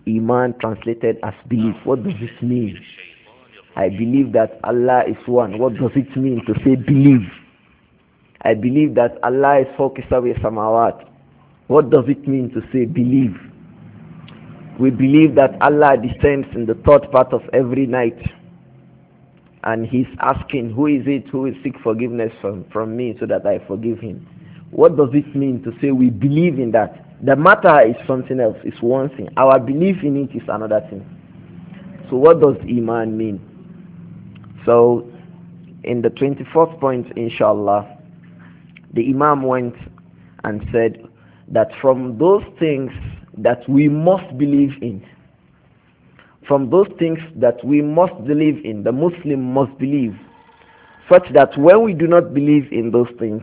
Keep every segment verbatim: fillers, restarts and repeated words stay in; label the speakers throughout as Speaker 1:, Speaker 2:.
Speaker 1: Iman translated as belief. What does this mean? I believe that Allah is one. What does it mean to say believe? I believe that Allah is fawqisawi samawat. What does it mean to say believe? We believe that Allah descends in the third part of every night, and He's asking, who is it who will seek forgiveness from, from me so that I forgive him? What does it mean to say we believe in that? The matter is something else, it's one thing. Our belief in it is another thing. So what does Iman mean? So in the twenty-fourth point, inshallah, the Imam went and said that from those things that we must believe in, from those things that we must believe in, the Muslim must believe, such that when we do not believe in those things,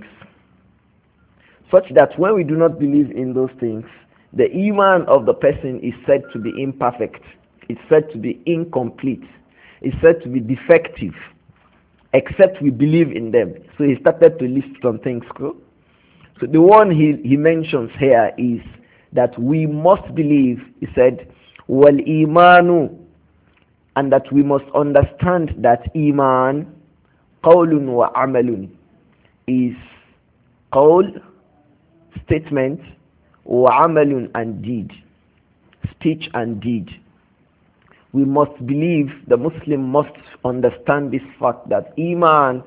Speaker 1: such that when we do not believe in those things, the Iman of the person is said to be imperfect, it's said to be incomplete, it's said to be defective, except we believe in them. So he started to list some things. So the one he, he mentions here is that we must believe, he said, wal imanu, and that we must understand that Iman, qawlun wa amalun, is qawl, statement, wa amalun, and deed, speech and deed. We must believe, the Muslim must understand this fact that Iman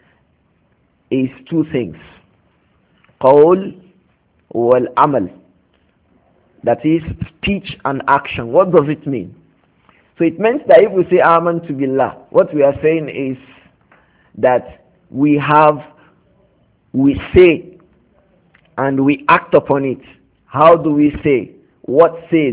Speaker 1: is two things, qawl wal amal, that is speech and action. What does it mean? So it means that if we say amantu billah, what we are saying is that we have, we say and we act upon it. How do we say? What says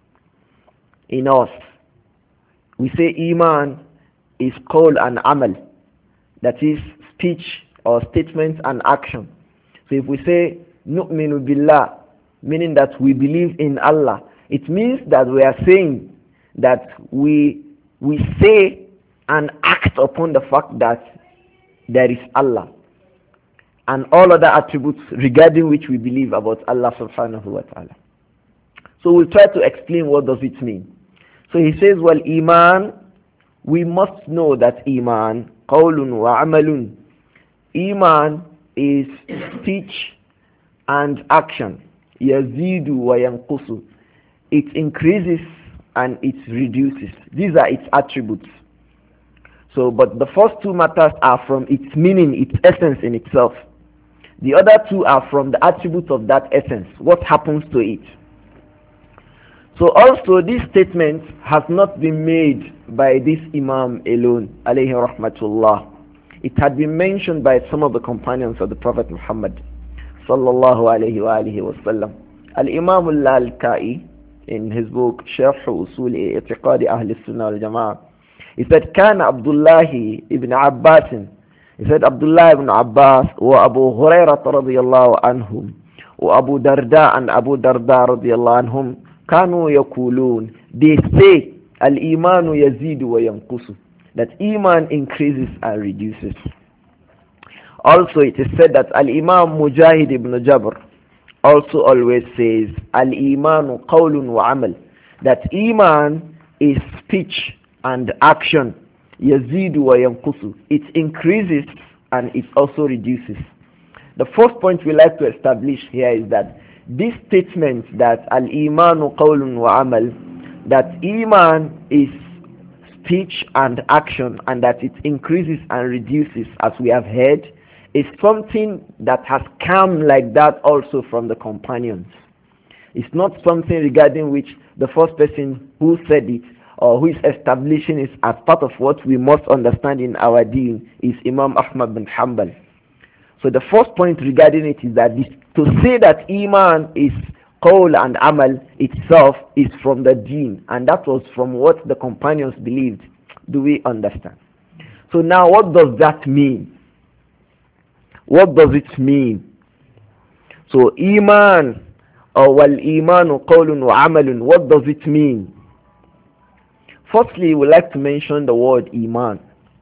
Speaker 1: in us? We say Iman is qawl and amal, that is speech or statement and action. So if we say nu'minu billah, meaning that we believe in Allah, it means that we are saying that we we say and act upon the fact that there is Allah and all other attributes regarding which we believe about Allah subhanahu wa ta'ala. So we'll try to explain what does it mean. So he says, well, Iman, we must know that Iman, qawlun wa amalun, Iman is speech and action. Yazidu wa yanqusu. It increases and it reduces. These are its attributes. So, but the first two matters are from its meaning, its essence in itself. The other two are from the attributes of that essence, what happens to it. So also this statement has not been made by this Imam alone, alayhi rahmatullah. It had been mentioned by some of the companions of the Prophet Muhammad sallallahu alayhi wa alihi wa sallam. Al-Imam al-Lalkai, in his book Sharh Usul I'tiqad Ahl Sunnah wal Jama'ah, he said, Kana Abdullah ibn Abbas, he said Abdullah ibn Abbas wa Abu Hurairah radiyallahu anhum wa Abu Darda and Abu Darda radiyallahu anhum kanu yaqulun, they say al-imanu yazidu wa yanqusu, that Iman increases and reduces. Also it is said that al-Imam Mujahid ibn Jabr also always says al-imanu qawlun wa amal, that Iman is speech and action. Yazidu wa yanqusu, it increases and it also reduces. The first point we like to establish here is that this statement that al-imanu qawlun wa amal, that Iman is speech and action and that it increases and reduces, as we have heard, is something that has come like that also from the companions. It's not something regarding which the first person who said it or who is establishing it as part of what we must understand in our deen is Imam Ahmad bin Hanbal. So the first point regarding it is that this, to say that Iman is qawl and amal itself is from the deen, and that was from what the companions believed. Do we understand? So now what does that mean? What does it mean? So Iman or wal imanu qawlun wa amalun, what does it mean? Firstly, we like to mention the word Iman.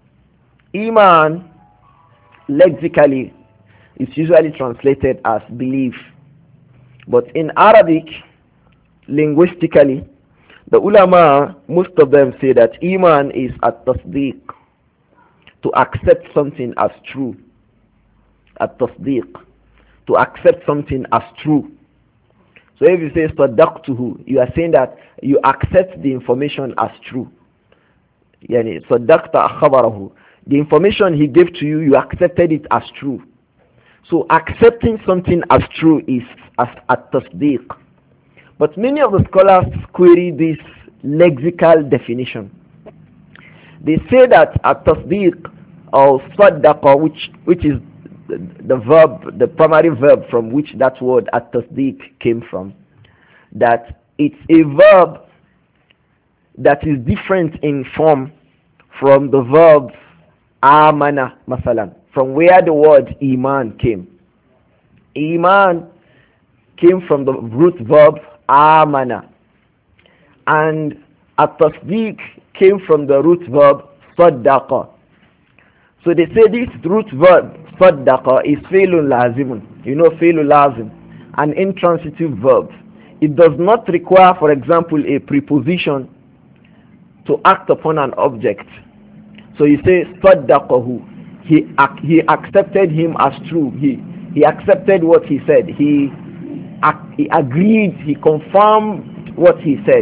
Speaker 1: Iman, lexically, is usually translated as belief. But in Arabic, linguistically, The ulama, most of them say that iman is at-tasdiq, to accept something as true. At-tasdiq, to accept something as true. So if you say saddaqtuhu, you are saying that you accept the information as true. Yani saddaqta khabarahu. The information he gave to you, you accepted it as true. So accepting something as true is as at-tasdiq. But many of the scholars query this lexical definition. They say that at-tasdiq or saddaqa, which which is the, the verb, the primary verb from which that word at-tasdiq came from, that it's a verb that is different in form from the verb amana, masalan, from where the word iman came. Iman came from the root verb amana, and at-tasdiq came from the root verb saddaqa. So they say this root verb saddaqa is fi'lun lazimun. You know fi'lun lazim, an intransitive verb. It does not require, for example, a preposition to act upon an object. So you say saddaqahu. He he accepted him as true. He he accepted what he said. He he agreed. He confirmed what he said.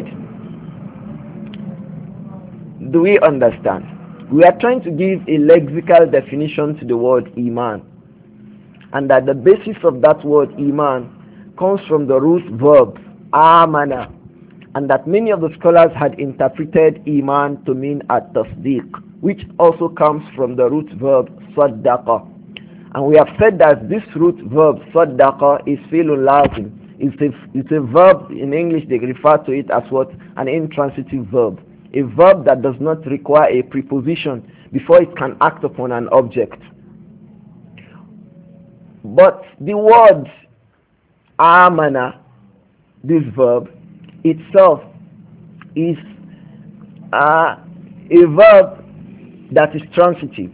Speaker 1: Do we understand? We are trying to give a lexical definition to the word iman, and that the basis of that word iman comes from the root verb amana, and that many of the scholars had interpreted iman to mean at-tasdiq, which also comes from the root verb saddaqa. And we have said that this root verb saddaqa is fi'lun lazim. It's a, it's a verb. In English they refer to it as what? An intransitive verb. A verb that does not require a preposition before it can act upon an object. But the word amana, this verb itself, is uh, a verb that is transitive.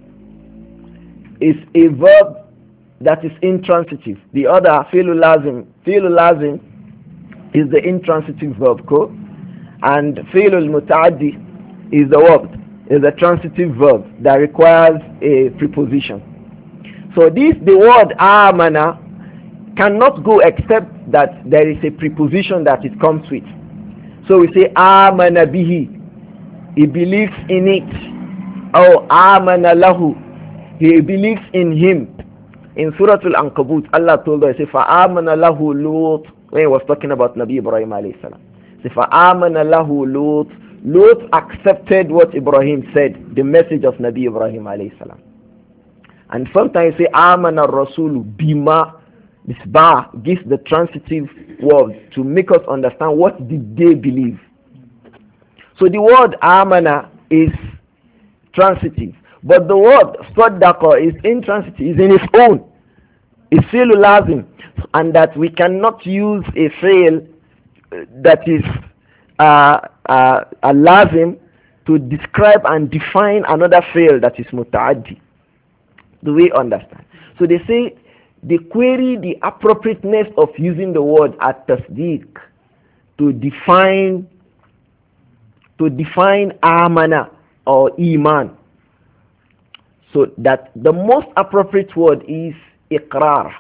Speaker 1: It's a verb that is intransitive. The other, fi'lul lazim, fi'lul lazim is the intransitive verb, ko? And fi'lul muta'addi is the verb, is a transitive verb that requires a preposition. So this, the word amana, cannot go except that there is a preposition that it comes with. So we say amana bihi, he believes in it. Or amana lahu, he believes in him. In Surah Al-Ankabut, Allah told us, فَآمَنَ لَهُ لُوطٌ, when he was talking about Nabi Ibrahim alayhi salam. فَآمَنَ لَهُ لُوطٌ, Lut accepted what Ibrahim said, the message of Nabi Ibrahim alayhi salam. And sometimes you say آمَنَ الرَّسُولُ bima. This ba gives the transitive word to make us understand what did they believe. So the word amana is transitive, but the word saddaqa is intransitive, is in its own. It's fi'l lazim, and that we cannot use a fi'l that is uh, uh, a lazim to describe and define another fi'l that is muta'addi. Do we understand? So they say they query the appropriateness of using the word at-tasdiq to define to define amana or iman. So that the most appropriate word is iqrar.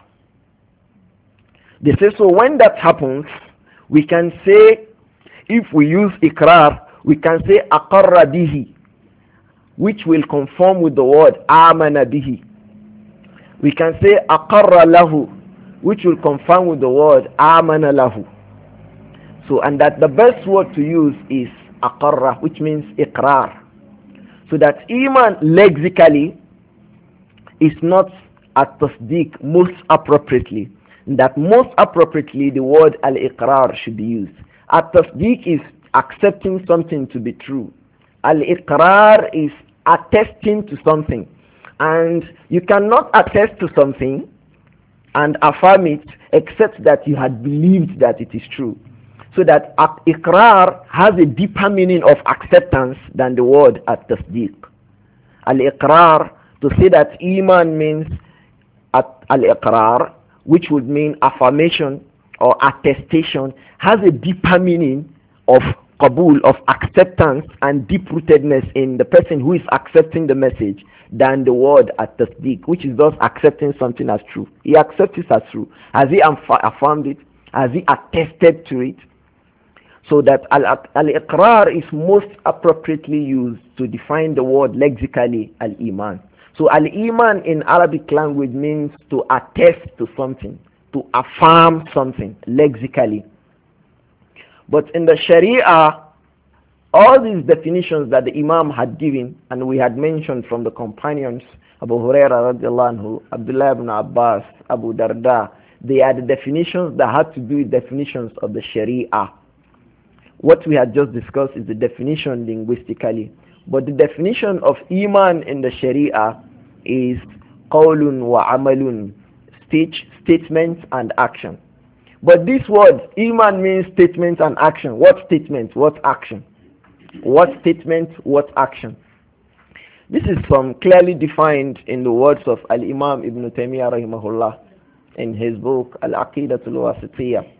Speaker 1: They say, so when that happens, we can say, if we use iqrar, we can say aqarra bihi, which will conform with the word amana bihi. We can say aqarra lahu, which will conform with the word amana lahu. So, and that the best word to use is aqarra, which means iqrar. So that iman lexically is not at-tasdiq most appropriately. That most appropriately the word al-iqrar should be used. At-tasdiq is accepting something to be true. Al-iqrar is attesting to something. And you cannot attest to something and affirm it except that you had believed that it is true. So that iqrar has a deeper meaning of acceptance than the word at-tasdiq. Al-iqrar, to say that iman means al-iqrar, which would mean affirmation or attestation, has a deeper meaning of qabul, of acceptance and deep-rootedness in the person who is accepting the message than the word at-tasdiq, which is just accepting something as true. He accepts it as true. Has he affirmed it? Has he attested to it? So that al-iqrar is most appropriately used to define the word lexically, al-iman. So al-iman in Arabic language means to attest to something, to affirm something lexically. But in the Sharia, all these definitions that the Imam had given, and we had mentioned from the companions, Abu Huraira radiallahu anhu, Abdullah ibn Abbas, Abu Darda, they are the definitions that had to do with definitions of the Sharia. What we had just discussed is the definition linguistically. But the definition of Iman in the Sharia is qawlun wa amalun, speech, statement and action. But this word, Iman, means statement and action. What statement? What action? What statement? What action? This is from clearly defined in the words of Al-Imam Ibn Taymiyyah rahimahullah in his book Al-Aqidatul Wasitiyah.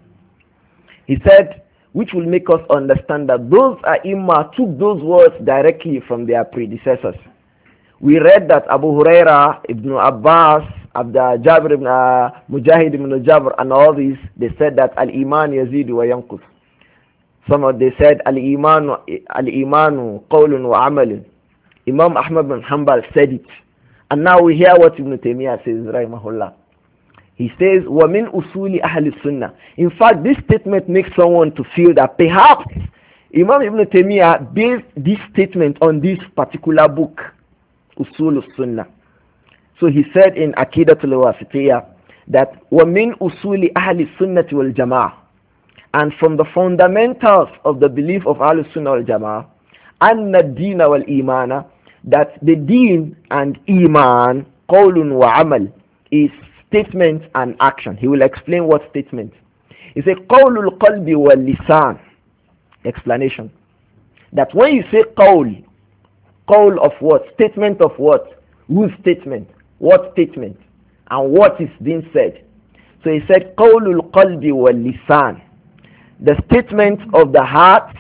Speaker 1: He said, which will make us understand that those Ai-Imma took those words directly from their predecessors. We read that Abu Huraira, Ibn Abbas, Abda Jabir ibn uh, Mujahid ibn Jabr, and all these, they said that Al-Iman yazidu wa yankus. Some of they said Al-Iman Al-Imanu qawlun wa amalun. Imam Ahmad bin Hanbal said it. And now we hear what Ibn Taymiyyah says, rahimahullah. He says, وَمِنْ أُصُولِ أَهْلِ السُنَّةِ. In fact, this statement makes someone to feel that perhaps Imam Ibn Taymiyyah based this statement on this particular book, Usul al-Sunnah. So he said in Aqidatul Wasitiyah that وَمِنْ أُصُولِ أَهْلِ السُنَّةِ وَالْجَمَاعَةِ. And from the fundamentals of the belief of Ahlul Sunnah wal Jama'ah, أَنَّ الدِّينَ وَالْإِيمَانَ, that the deen and iman, qawlun wa amal, is statement and action. He will explain what statement. He said qawlul qalbi wal lisan. Explanation. That when you say qawl, qawl of what? Statement of what? Whose statement? What statement? And what is being said? So he said qawlul qalbi wal lisan. The statement of the heart,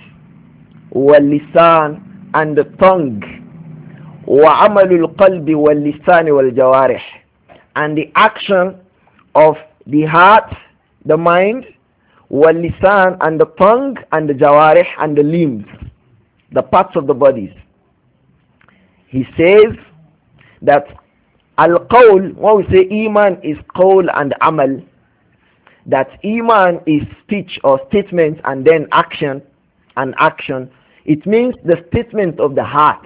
Speaker 1: wal lisan, and the tongue. Wa amalul qalbi wal lisan wal jawarih. And the action of the heart, the mind, wal lisan, and the tongue, and the jawarih, and the limbs, the parts of the bodies. He says that al-qawl, when we say iman is qawl and amal, that iman is speech or statement and then action and action. It means the statement of the heart,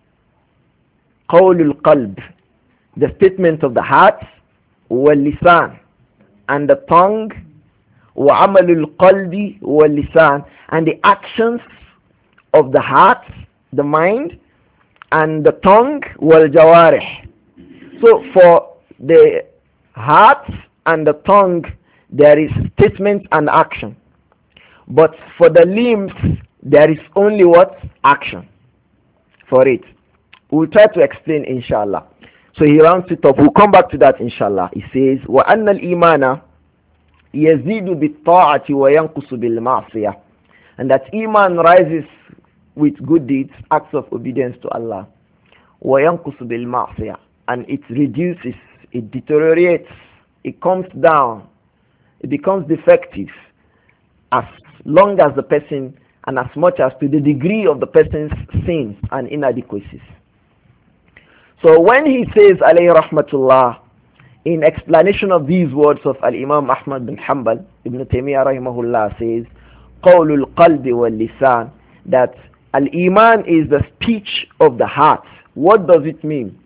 Speaker 1: qawlul qalb, the statement of the heart, wal lisan, and the tongue, wa amalul qalbi wal lisan, and the actions of the heart, the mind, and the tongue, wal jawarih. So for the heart and the tongue, there is statement and action. But for the limbs, there is only what? Action for it. We'll try to explain, inshallah. So he rounds it up. We'll come back to that, inshallah. He says, وَأَنَّ الْإِيمَانَ يَزِيدُ بِالطَّاعَةِ وَيَنْقُصُ بِالْمَعْصِيَةِ. And that iman rises with good deeds, acts of obedience to Allah. وَيَنْقُصُ بِالْمَعْصِيَةِ. And it reduces, it deteriorates, it comes down, it becomes defective as long as the person, and as much as to the degree of the person's sins and inadequacies. So when he says, alayhi rahmatullah, in explanation of these words of Al-Imam Ahmad bin Hanbal, Ibn Taymiyyah rahimahullah says, qawlul qalbi wal lisan, that al-iman is the speech of the heart. What does it mean?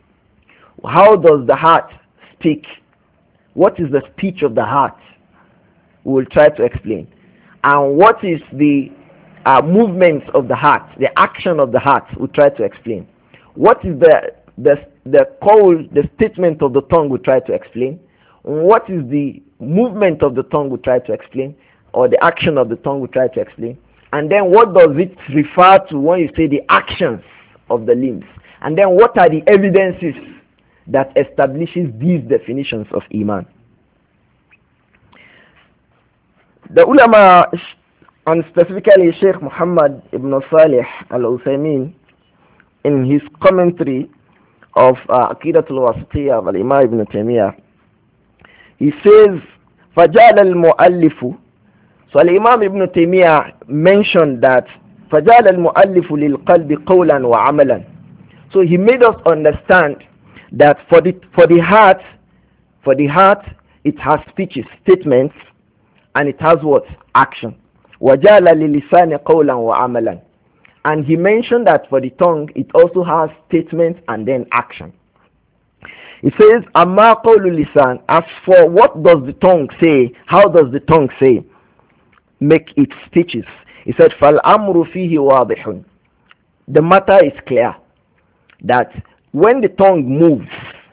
Speaker 1: How does the heart speak? What is the speech of the heart? We will try to explain. And what is the uh, movements of the heart, the action of the heart? We'll try to explain. What is the the the call, the statement of the tongue? We'll try to explain. What is the movement of the tongue? We'll try to explain. Or the action of the tongue? We'll try to explain. And then what does it refer to when you say the actions of the limbs? And then what are the evidences that establishes these definitions of iman? The ulama and specifically Sheikh Muhammad ibn Salih al-Uthaymeen, in his commentary of uh, Aqidatul Wasitiyya of Al-Imam Ibn Taymiyyah, he says, فَجَعَلَ الْمُؤَلِّفُ. So Al-Imam Ibn Taymiyyah mentioned that فَجَعَلَ الْمُؤَلِّفُ لِلْقَلْبِ قَوْلًا وَعَمَلًا. So he made us understand that for the for the heart, for the heart, it has speeches, statements, and it has what? Action. وَجَعَلَ لِلِسَانِ قَوْلًا وَعَمَلًا. And he mentioned that for the tongue, it also has statements and then action. He says, أَمَّا قَوْلُ اللِّسَانِ. As for what does the tongue say, how does the tongue say, make its speeches? He said, فَالْأَمْرُ فِيهِ وَاضِحٌ. The matter is clear, that when the tongue moves,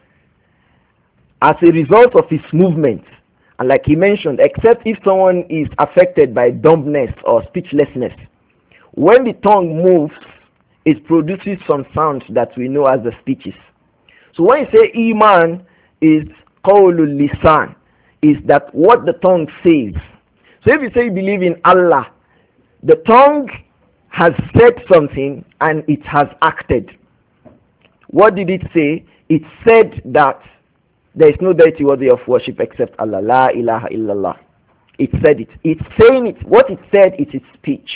Speaker 1: as a result of its movement, and like he mentioned, except if someone is affected by dumbness or speechlessness, when the tongue moves, it produces some sounds that we know as the speeches. So when you say Iman is qawlul lisan, is that what the tongue says. So if you say you believe in Allah, the tongue has said something and it has acted. What did it say? It said that there is no deity worthy of worship except Allah. La ilaha illallah. It said it. It's saying it. What it said is its speech.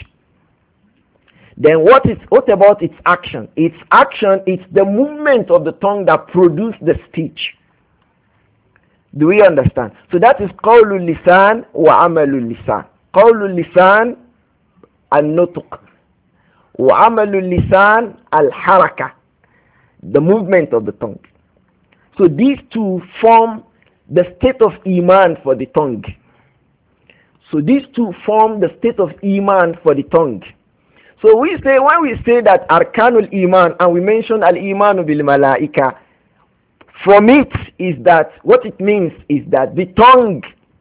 Speaker 1: Then what is what about its action? Its action is the movement of the tongue that produced the speech. Do we understand? So that is qawlul lisan wa amalul lisan. Qawlul lisan al-nutq wa amalul lisan al-haraka, the movement of the tongue. So these two form the state of iman for the tongue. So these two form the state of iman for the tongue. So we say, when we say that arkanul iman, and we mention al-imanu bil malaika, from it is that, what it means is that the tongue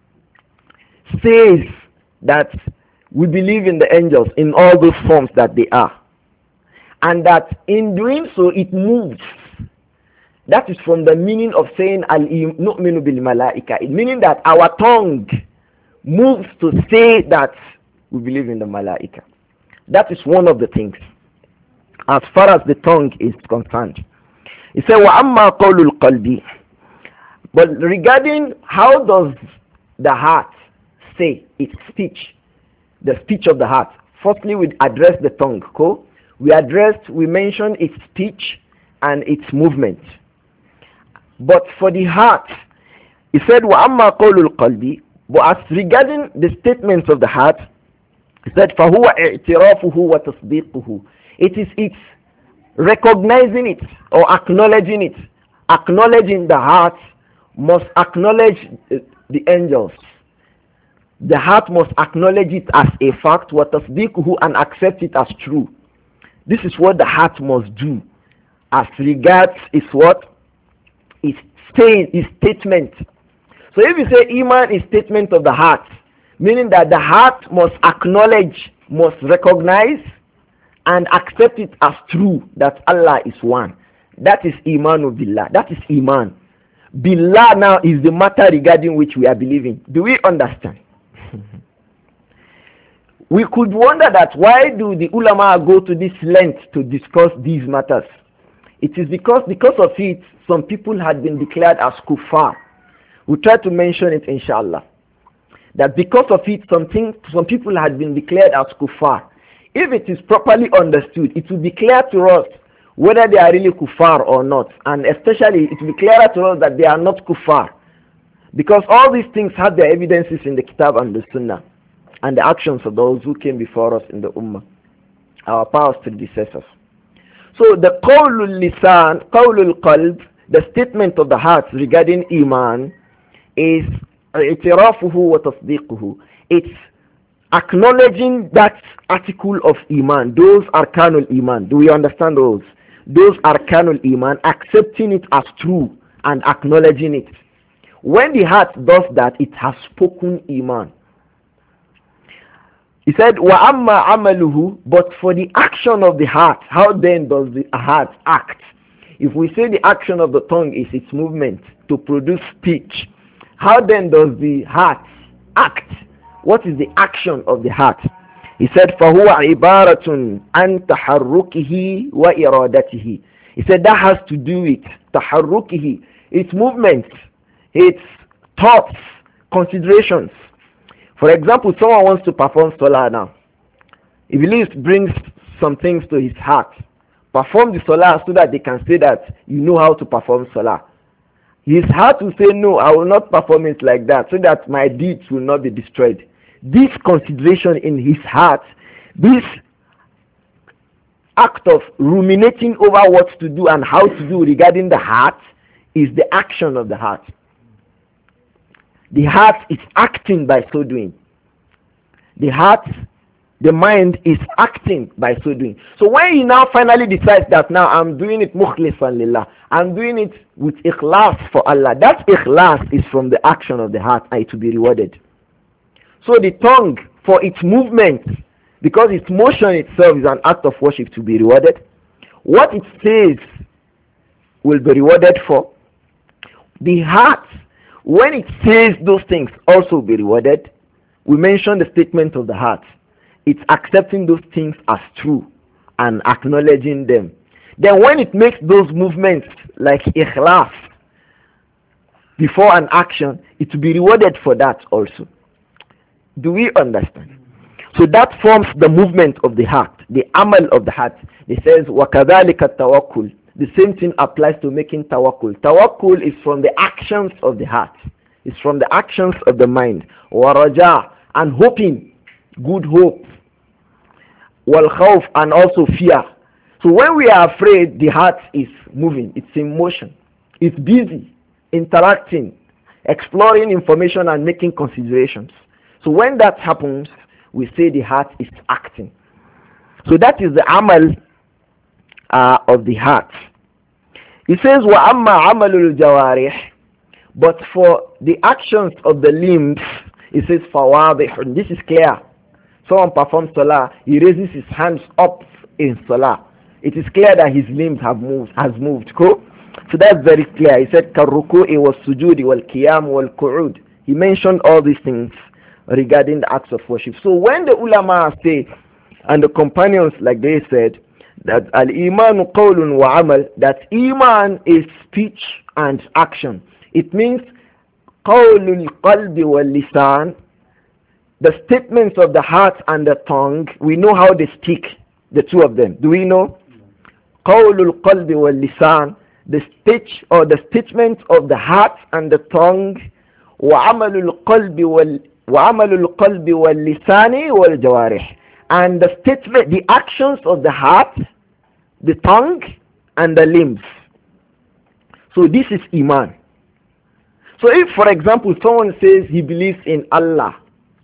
Speaker 1: says that we believe in the angels in all those forms that they are. And that in doing so, it moves. That is from the meaning of saying al-nu'minu bil malaika, meaning that our tongue moves to say that we believe in the malaika. That is one of the things as far as the tongue is concerned. He said, وَأَمَّا قَوْلُ الْقَلْبِ. But regarding how does the heart say its speech, the speech of the heart. Firstly, we address the tongue. Cool? We addressed, we mentioned its speech and its movement. But for the heart, he said, وَأَمَّا قَوْلُ الْقَلْبِ. But as regarding the statements of the heart, he said, فَهُوَ اِعْتِرَافُهُ وَتَصْدِيقُهُ. It is its recognizing it or acknowledging it. Acknowledging the heart must acknowledge the angels. The heart must acknowledge it as a fact, وَتَصْدِيقُهُ, and accept it as true. This is what the heart must do as regards its what? Its, stay, its statement. So if you say Iman is statement of the heart, meaning that the heart must acknowledge, must recognize and accept it as true that Allah is one. That is Imanu Billah. That is Iman. Billah now is the matter regarding which we are believing. Do we understand? We could wonder that why do the ulama go to this length to discuss these matters? It is because because of it, some people had been declared as kuffar. We try to mention it inshallah. That because of it, something, some people had been declared as kuffar. If it is properly understood, it will be clear to us whether they are really kuffar or not. And especially, it will be clearer to us that they are not kuffar. Because all these things have their evidences in the Kitab and the Sunnah. And the actions of those who came before us in the Ummah. Our past predecessors. So the qawlul lisan, qawlul qalb, the statement of the heart regarding Iman is i'tirafuhu wa tasdiquhu. It's acknowledging that article of Iman, those arkanul Iman. Do we understand those? Those arkanul Iman, accepting it as true and acknowledging it. When the heart does that, it has spoken Iman. He said, wa amma amaluhu, but for the action of the heart, how then does the heart act? If we say the action of the tongue is its movement to produce speech, how then does the heart act? What is the action of the heart? He said, فَهُوَ عِبَارَةٌ عَنْ تَحَرُّكِهِ وَإِرَادَتِهِ. He said that has to do with تَحَرُّكِهِ, its movements, its thoughts, considerations. For example, someone wants to perform salah now. He believes brings some things to his heart. Perform the salah so that they can say that you know how to perform salah. His heart will say, no, I will not perform it like that, so that my deeds will not be destroyed. This consideration in his heart, this act of ruminating over what to do and how to do regarding the heart, is the action of the heart. The heart is acting by so doing. The heart, the mind is acting by so doing. So when he now finally decides that now I'm doing it mukhlisan lillah, I'm doing it with ikhlas for Allah, that ikhlas is from the action of the heart and it will be rewarded. So the tongue, for its movement, because its motion itself is an act of worship, to be rewarded. What it says will be rewarded for. The heart, when it says those things, also will be rewarded. We mentioned the statement of the heart. It's accepting those things as true and acknowledging them. Then when it makes those movements like ikhlas before an action, it will be rewarded for that also. Do we understand? So that forms the movement of the heart, the amal of the heart. It says, وَكَذَلِكَ التَّوَكُّلُ. The same thing applies to making tawakkul. Tawakkul is from the actions of the heart. It's from the actions of the mind. وَرَجَى, and hoping, good hope. وَالْخَوْفِ, and also fear. So when we are afraid, the heart is moving. It's in motion. It's busy, interacting, exploring information and making considerations. So when that happens, we say the heart is acting. So that is the amal uh, of the heart. He says, وَأَمَّا عَمَلُ الْجَوَارِحِ. But for the actions of the limbs, it says, فَوَاضِحٌ. This is clear. Someone performs salah, he raises his hands up in salah. It is clear that his limbs have moved, has moved. Cool? So that's very clear. He said, كَالرُّكُوءِ وَالسُّجُودِ وَالْقِيَامِ وَالْقُعُودِ. He mentioned all these things regarding the acts of worship. So when the ulama say, and the companions, like they said, that al-iman qawlun wa amal, that iman is speech and action. It means qawlul qalbi wal lisan, the statements of the heart and the tongue. We know how they speak, the two of them. Do we know? Qawlul qalbi wal lisan, the speech or the statements of the heart and the tongue. Wa amalul qalbi wal وَعَمَلُ الْقَلْبِ وَاللِّسَانِ وَالْجَوَارِحِ, and the statement, the actions of the heart, the tongue, and the limbs. So this is iman. So if, for example, someone says he believes in Allah,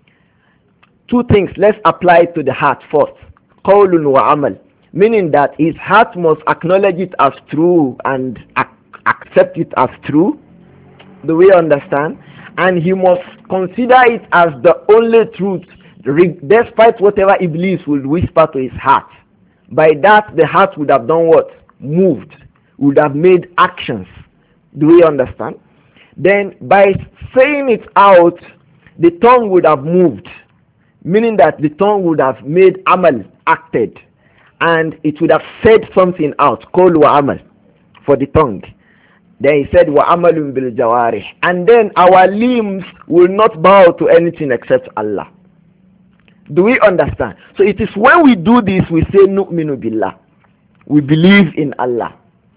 Speaker 1: two things, let's apply it to the heart first. قَوْلٌ وَعَمَلٌ, meaning that his heart must acknowledge it as true and ac accept it as true. Do we understand? And he must consider it as the only truth, despite whatever Iblis will whisper to his heart. By that, the heart would have done what? Moved. Would have made actions. Do we understand? Then, by saying it out, the tongue would have moved. Meaning that the tongue would have made amal, acted. And it would have said something out. Qawlu wa amal. For the tongue. Then he said, وَعَمَلٌ بِالْجَوَارِحِ. And then our limbs will not bow to anything except Allah. Do we understand? So it is when we do this, we say, نُؤْمِنُ بِاللَّهِ. We believe in Allah.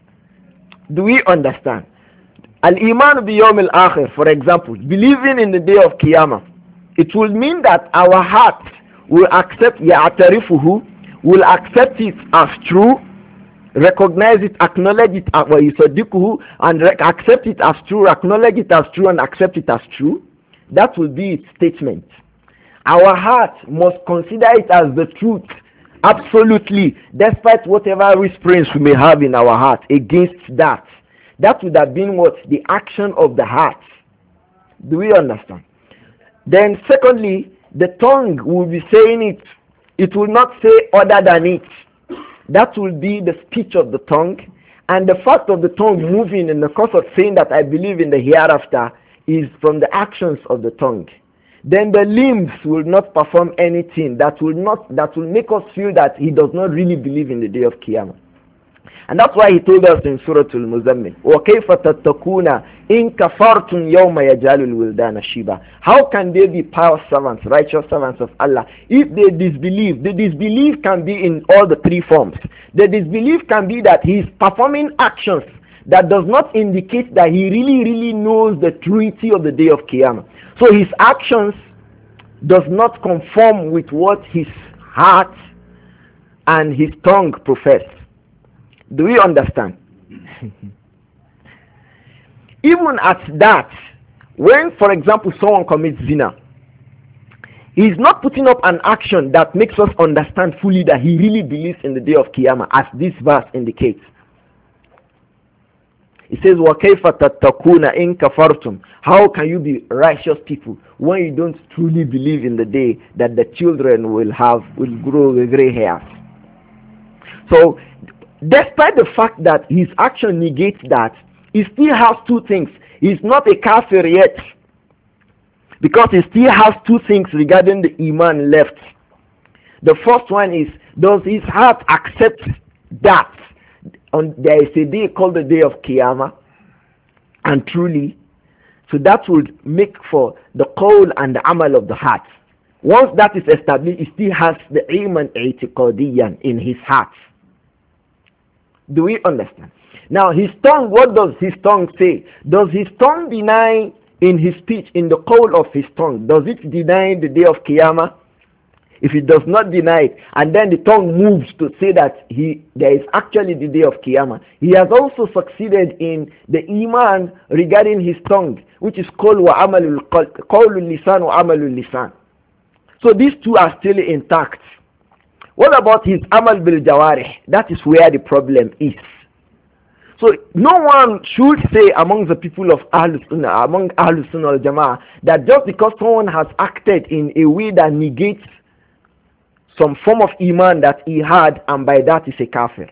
Speaker 1: Do we understand? Al-Iman bi-yawm al-akhir, for example, believing in the day of Qiyamah. It will mean that our heart will accept, يَعْتَرِفُهُ, will accept it as true, recognize it, acknowledge it, and accept it as true, acknowledge it as true, and accept it as true. That will be its statement. Our heart must consider it as the truth, absolutely, despite whatever whisperings we may have in our heart against that. That would have been what? The action of the heart. Do we understand? Then secondly, the tongue will be saying it. It will not say other than it. That will be the speech of the tongue. And the fact of the tongue moving in the course of saying that I believe in the hereafter is from the actions of the tongue. then the limbs will not perform anything that will not that will make us feel that he does not really believe in the day of Qiyamah. And that's why he told us in Surah Al-Muzammil, وَكَيْفَ تَتَّقُونَ إِن كَفَرْتُمْ يَوْمَ يَجْعَلُ الْوِلْدَانَ شِيبًا. How can they be pious servants, righteous servants of Allah, if they disbelieve? The disbelief can be in all the three forms. The disbelief can be that he is performing actions that does not indicate that he really, really knows the truity of the day of Qiyamah. So his actions does not conform with what his heart and his tongue profess. Do we understand? Even at that, when, for example, someone commits zina, he is not putting up an action that makes us understand fully that he really believes in the day of Qiyamah, as this verse indicates. It says, وَكَيْفَ تَتَّقُونَ إِن كَفَرْتُمْ. How can you be righteous people when you don't truly believe in the day that the children will have, will grow with gray hairs? So, despite the fact that his action negates that, he still has two things. He's not a kafir yet, because he still has two things regarding the iman left. The first one is, does his heart accept that on, there is a day called the day of Qiyamah, and truly, so that would make for the qawl and the amal of the heart. Once that is established, he still has the iman i'tiqadiyan in his heart. Do we understand? Now his tongue, what does his tongue say? Does his tongue deny in his speech, in the qawl of his tongue, does it deny the day of Qiyamah? If it does not deny it, and then the tongue moves to say that he there is actually the day of Qiyamah, he has also succeeded in the iman regarding his tongue, which is qawl wa amalul qalb, qawlul lisan wa amalul lisan. So these two are still intact. What about his amal bil jawarih? That is where the problem is. So no one should say among the people of Ahlul Sunnah, among Ahlul Sunnah al Jama'ah, that just because someone has acted in a way that negates some form of iman that he had, and by that is a kafir.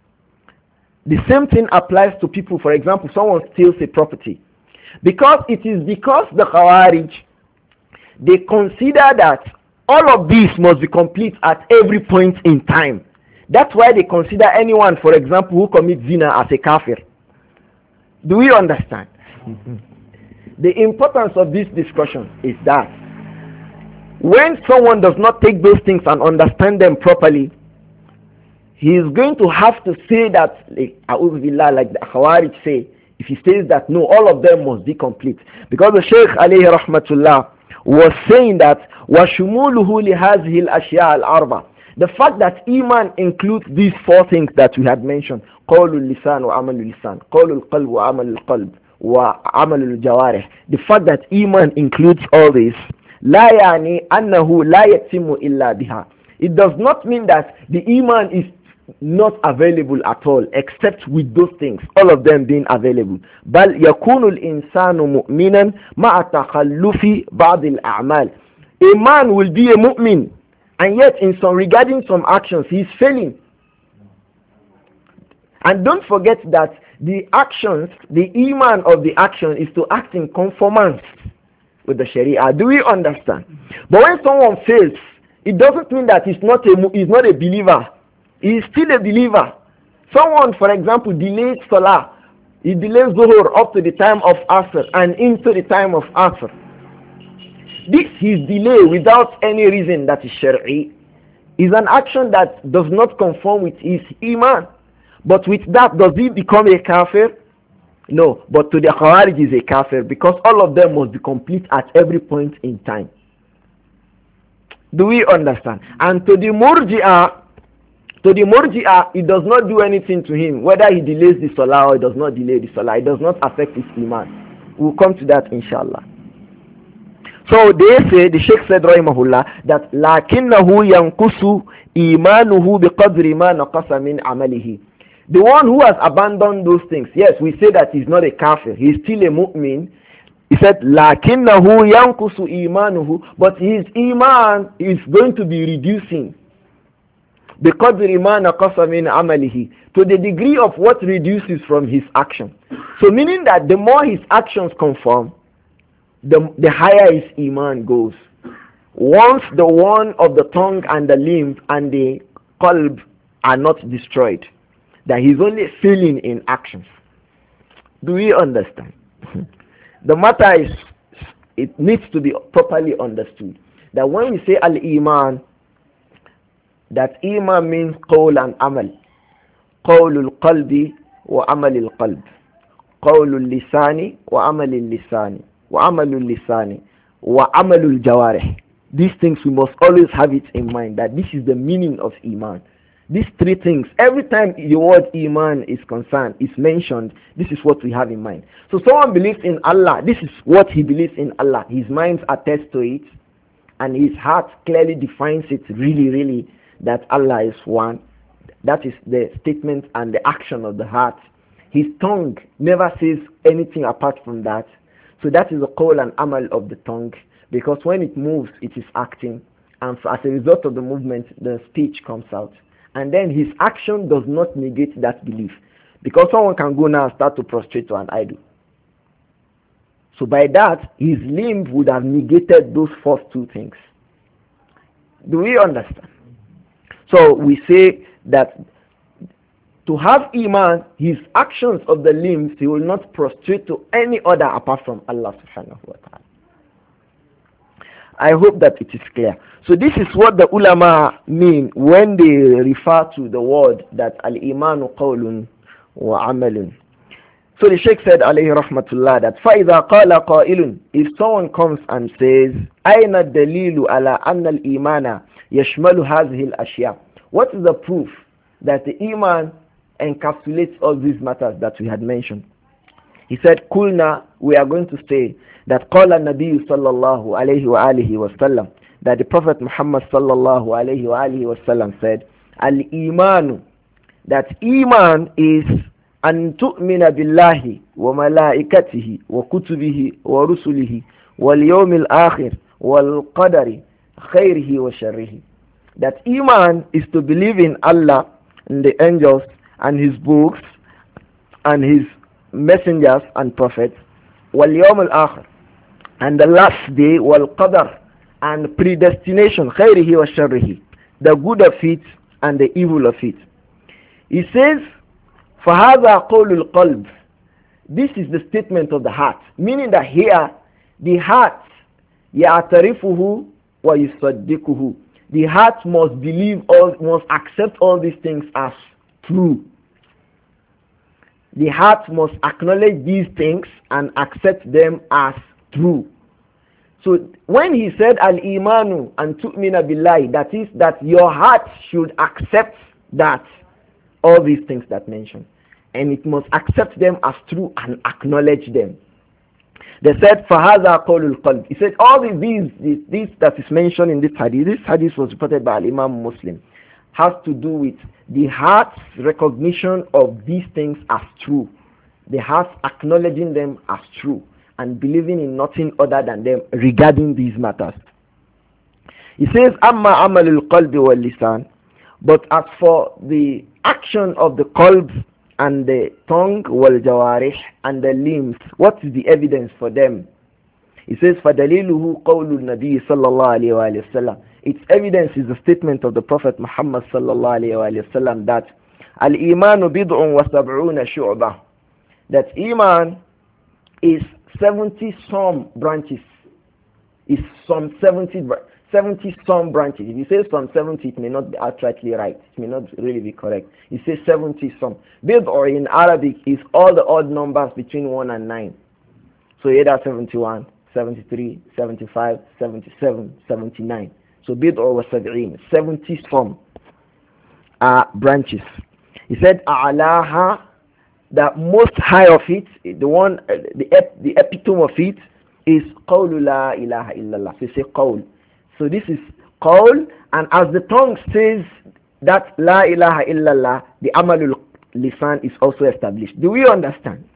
Speaker 1: The same thing applies to people. For example, someone steals a property. Because it is because the Khawarij, they consider that all of this must be complete at every point in time. That's why they consider anyone, for example, who commits zina as a kafir. Do we understand? Mm-hmm. The importance of this discussion is that when someone does not take those things and understand them properly, he is going to have to say that, like, like the Khawarij say, if he says that no, all of them must be complete. Because the Shaykh alayhi rahmatullah was saying that وَشُمُولُهُ لِهَذِهِ الْأَشْيَاءِ الْأَرْبَعِ, the fact that iman includes these four things that we had mentioned, قَوْلُ اللِّسَانِ وَعَمَلُ اللِّسَانِ قَوْلُ الْقَلْبِ وَعَمَلُ الْقَلْبِ وَعَمَلُ الْجَوَارِحِ, the fact that iman includes all this, لَا يَعْنِي أَنَّهُ لَا يَتِمُ إِلَّا بِهَا, it does not mean that the iman is not available at all except with those things, all of them being available. بَلْ يَكُونُ الْإِنسَانُ مُؤْمِنًا مَعَ تَخَلُّفِ بَعْضِ الْأَعْمَالِ, a man will be a mu'min, and yet in some regarding some actions he is failing. And don't forget that the actions, the iman of the action is to act in conformance with the Sharia. Do we understand? But when someone fails, it doesn't mean that he's not a he's not a believer. He is still a believer. Someone, for example, delays Salah. He delays Zuhur up to the time of Asr and into the time of Asr. This his delay without any reason that is Shari'i is an action that does not conform with his iman. But with that, does he become a kafir? No, but to the Khawarij is a kafir, because all of them must be complete at every point in time. Do we understand? And to the Murji'ah, to the Murji'ah, it does not do anything to him, whether he delays the Salah or he does not delay the Salah. It does not affect his iman. We'll come to that inshallah. So they say, the Sheikh said rahimahullah, that لَكِنَّهُ يَنْقُسُ إِيمَانُهُ بِقَدْرِ مَا نَقَصَ مِنْ عَمَلِهِ. The one who has abandoned those things, yes, we say that he's not a kafir, he's still a mu'min. He said, لَكِنَّهُ يَنْقُسُ إِيمَانُهُ, but his iman is going to be reducing. بِقَدْرِ مَا نَقَصَ مِنْ عَمَلِهِ, to the degree of what reduces from his action. So meaning that the more his actions conform, the, the higher his iman goes. Once the one of the tongue and the limb and the qalb are not destroyed, that he's only failing in actions. Do we understand? The matter is, it needs to be properly understood. That when we say al-iman, that iman means qawl and amal. Qawlul qalbi wa amalil qalb. Qawlul lisani wa amalil lisani. Wa amalul lisani. Wa amalul jawarih. These things we must always have it in mind, that this is the meaning of iman. These three things, every time the word iman is concerned, is mentioned, this is what we have in mind. So someone believes in Allah, this is what he believes in Allah. His mind attests to it, and his heart clearly defines it really, really, that Allah is one. That is the statement and the action of the heart. His tongue never says anything apart from that. So that is the qawl and amal of the tongue. Because when it moves, it is acting. And as a result of the movement, the speech comes out. And then his action does not negate that belief. Because someone can go now and start to prostrate to an idol. So by that, his limb would have negated those first two things. Do we understand? So we say that to have iman, his actions of the limbs, he will not prostrate to any other apart from Allah subhanahu wa ta'ala. I hope that it is clear. So this is what the ulama mean when they refer to the word that al-imanu qawlun wa amalun. So the Sheikh said alayhi rahmatullah that فَإِذَا قَالَ قَائِلٌ, if someone comes and says أَيْنَ الدَّلِيلُ عَلَى أَنَّ الْإِيمَانَ يَشْمَلُ هَذِهِ الْأَشْيَاءِ, what is the proof that the iman encapsulates all these matters that we had mentioned? He said, Kulna, we are going to say that Qala Nabi sallallahu alayhi wa alihi wa sallam, that the Prophet Muhammad sallallahu alayhi wa alihi wa sallam said, Al-Imanu, that Iman is an tu'mina billahi wa malaikatihi wa kutubihi wa rusulihi wal yawmil akhir wal qadari khairihi wa sharrihi. That Iman is to believe in Allah and the angels and his books and his messengers and prophets, wal yawm al akhir, and the last day, wal qadar, and predestination, khairihi wa sharrihi, the good of it and the evil of it. He says, فَهَذَا قَوْلُ الْقَلْبِ, this is the statement of the heart, meaning that here the heart يَعْتَرِفُهُ وَيُصَدِّقُهُ, the heart must believe all, must accept all these things as true. The heart must acknowledge these things and accept them as true. So when he said al-imanu and tu'mina billahi, that is that your heart should accept that all these things that mentioned, and it must accept them as true and acknowledge them. They said فَهَذَا قَوْلُ الْقَلْبِ. He said all these these, these these that is mentioned in this hadith, this hadith was reported by Imam Muslim, has to do with the heart's recognition of these things as true, the heart acknowledging them as true and believing in nothing other than them regarding these matters. He says amma amalul qalbi wal lisan, but as for the action of the qalb and the tongue, wal jawarih, and the limbs, what is the evidence for them? He says fadaliluhu qawlul nabi sallallahu alayhi wa sallam, its evidence is the statement of the Prophet Muhammad sallallahu alayhi wa sallam that al-imanu bid'un wa sab'una shu'bah, that iman is seventy some branches, is some seventy, seventy some branches. If you say some seventy, it may not be outrightly right, it may not really be correct. You say seventy some. Bid'un in Arabic is all the odd numbers between one and nine. So either seventy-one, seventy-three, seventy-five, seventy-seven, seventy-nine. So bid'u wa sab'in, seventy some uh, branches. He said a'laha, the most high of it, the one, uh, the ep, the epitome of it is qawlu la ilaha illallah. So you say qawl. So this is qawl, and as the tongue says that la ilaha illallah, the amalul lisan is also established. Do we understand?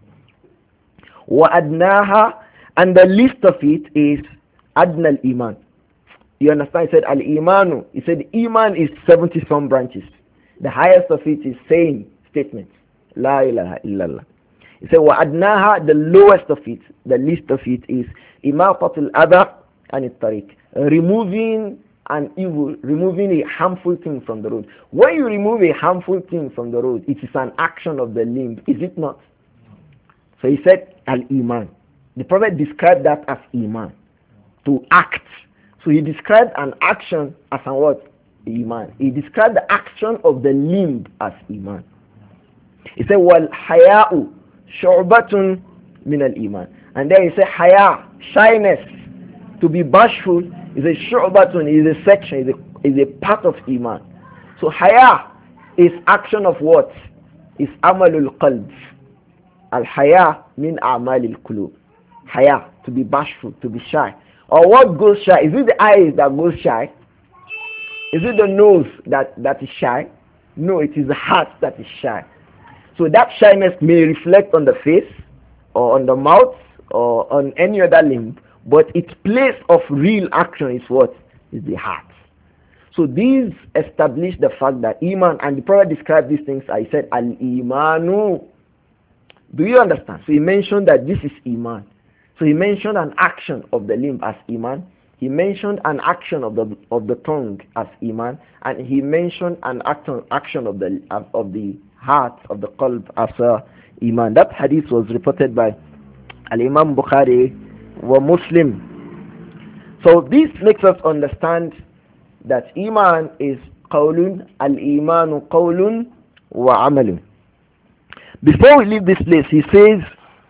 Speaker 1: Wa adnaha, and the least of it is adnal iman. You understand? He said al-imanu. He said iman is seventy some branches. The highest of it is saying statements. La ilaha illallah. He said, وَأَدْنَاهَا, the lowest of it, the least of it is إِمَاطَةُ الْأَذَى عَنِ الطَّرِيقِ, removing an evil, removing a harmful thing from the road. When you remove a harmful thing from the road, it is an action of the limb, is it not? So he said, Al-Iman. The Prophet described that as Iman, to act. So he described an action as a what? Iman. He described the action of the limb as Iman. He said, Wal haya'u shu'batun min al iman. And then he said, haya, shyness, to be bashful, is a shu'batun, is a section, is a, is a part of Iman. So haya is action of what? Is amalul qalb. Al haya min a'malil qulub. Haya, to be bashful, to be shy. Or what goes shy? Is it the eyes that goes shy? Is it the nose that, that is shy? No, it is the heart that is shy. So that shyness may reflect on the face or on the mouth or on any other limb, but its place of real action is what? Is the heart. So these establish the fact that Iman, and the Prophet described these things, I said, Al-Imanu. Do you understand? So he mentioned that this is Iman. So he mentioned an action of the limb as Iman. He mentioned an action of the of the tongue as Iman, and he mentioned an action action of the of the heart, of the qalb, as uh, Iman. That hadith was reported by Al-Imam Bukhari wa Muslim. So this makes us understand that Iman is qawlun, al-imanu qawlun wa amalun. Before we leave this place, he says,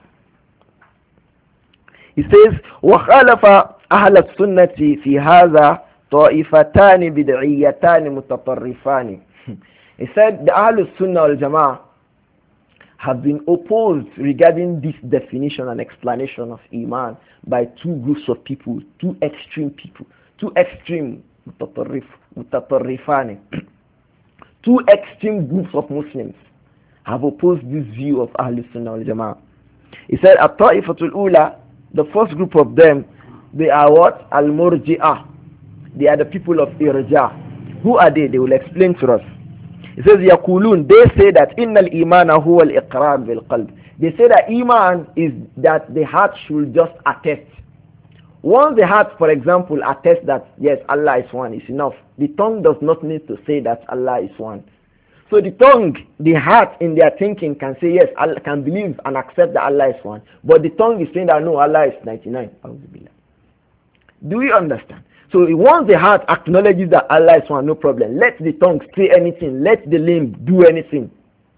Speaker 1: he says, وَخَالَفَ أَهْلَ السُنَّةِ فِي هَذَا طَائِفَتَانِ بِدْعِيَّتَانِ مُتَطَرِّفَانِ. He said the Ahlul Sunnah wal Jama'ah have been opposed regarding this definition and explanation of Iman by two groups of people, two extreme people, two extreme mutatarrifani, two extreme groups of Muslims have opposed this view of Ahlul Sunnah wal Jama'ah. He said, At-Ta'ifatul Ula, the first group of them, they are what? Al-Murji'ah. They are the people of Irja. Who are they? They will explain to us. He says, Yakulun, they say that Innal Imana huwa al-Iqrar bil-Qalb. They say that Iman is that the heart should just attest. Once the heart, for example, attests that, yes, Allah is one, is enough. The tongue does not need to say that Allah is one. So the tongue, the heart in their thinking can say, yes, Allah can believe and accept that Allah is one. But the tongue is saying that, no, Allah is ninety-nine. Do we understand? So once the heart acknowledges that Allah is one, no problem. Let the tongue say anything. Let the limb do anything.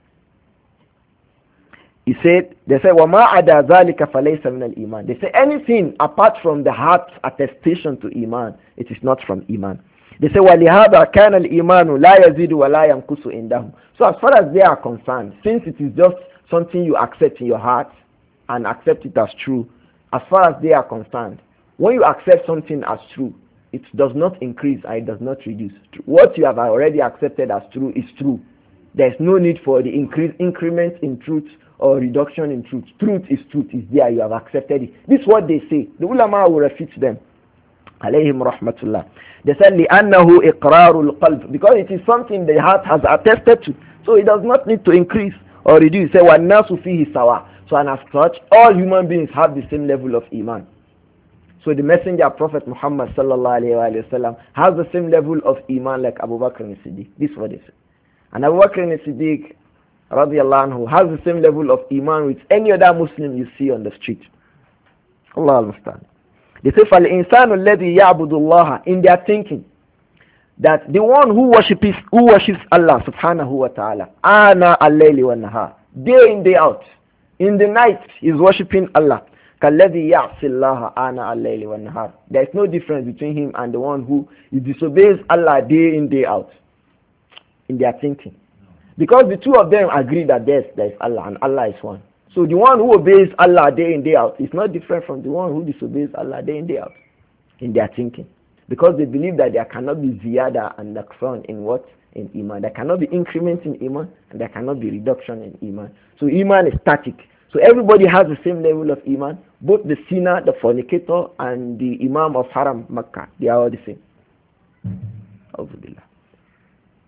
Speaker 1: He said, they say, وَمَا عَدَى ذَلِكَ فَلَيْسَ مِنَ الْإِيمَانِ. They say anything apart from the heart's attestation to Iman, it is not from Iman. They say, وَلِهَذَا كَانَ الْإِيمَانُ لَا يَزِيدُ وَلَا يَنْقُصُ عِنْدَهُمْ. So as far as they are concerned, since it is just something you accept in your heart and accept it as true, as far as they are concerned, when you accept something as true, it does not increase and it does not reduce. What you have already accepted as true is true. There is no need for the increase, increment in truth or reduction in truth. Truth is truth, is there, you have accepted it. This is what they say. The ulama will refute them. Alayhim rahmatullah. They said, لِأَنَّهُ إِقْرَارُ الْقَلْبِ, because it is something the heart has attested to. So it does not need to increase or reduce. Say, وَالنَّاسُ فِيهِ سَوَى. So and as such, all human beings have the same level of Iman. So the messenger Prophet Muhammad sallallahu alayhi wa sallam has the same level of Iman like Abu Bakr as-Siddiq. This is what they say. And Abu Bakr as-Siddiq radiyallahu anhu has the same level of Iman with any other Muslim you see on the street. Allah al-Mustan. They say, فَالْإِنسَانُ الَّذِي يَعْبُدُ اللَّهَ, in their thinking, that the one who worships, who worships Allah subhanahu wa ta'ala, ana al-layli wa nahar, day in, day out, in the night is worshipping Allah. كَالَّذِي يَعْصِ اللَّهَ آنَ اللَّيْلِ وَالنَّهَارِ. There is no difference between him and the one who disobeys Allah day in, day out, in their thinking. Because the two of them agree that there is, there is Allah and Allah is one. So the one who obeys Allah day in, day out is not different from the one who disobeys Allah day in, day out, in their thinking. Because they believe that there cannot be ziyada and naqsan in what? In Iman. There cannot be increment in Iman and there cannot be reduction in Iman. So Iman is static. So everybody has the same level of Iman. Both the sinner, the fornicator, and the Imam of Haram, Makkah, they are all the same.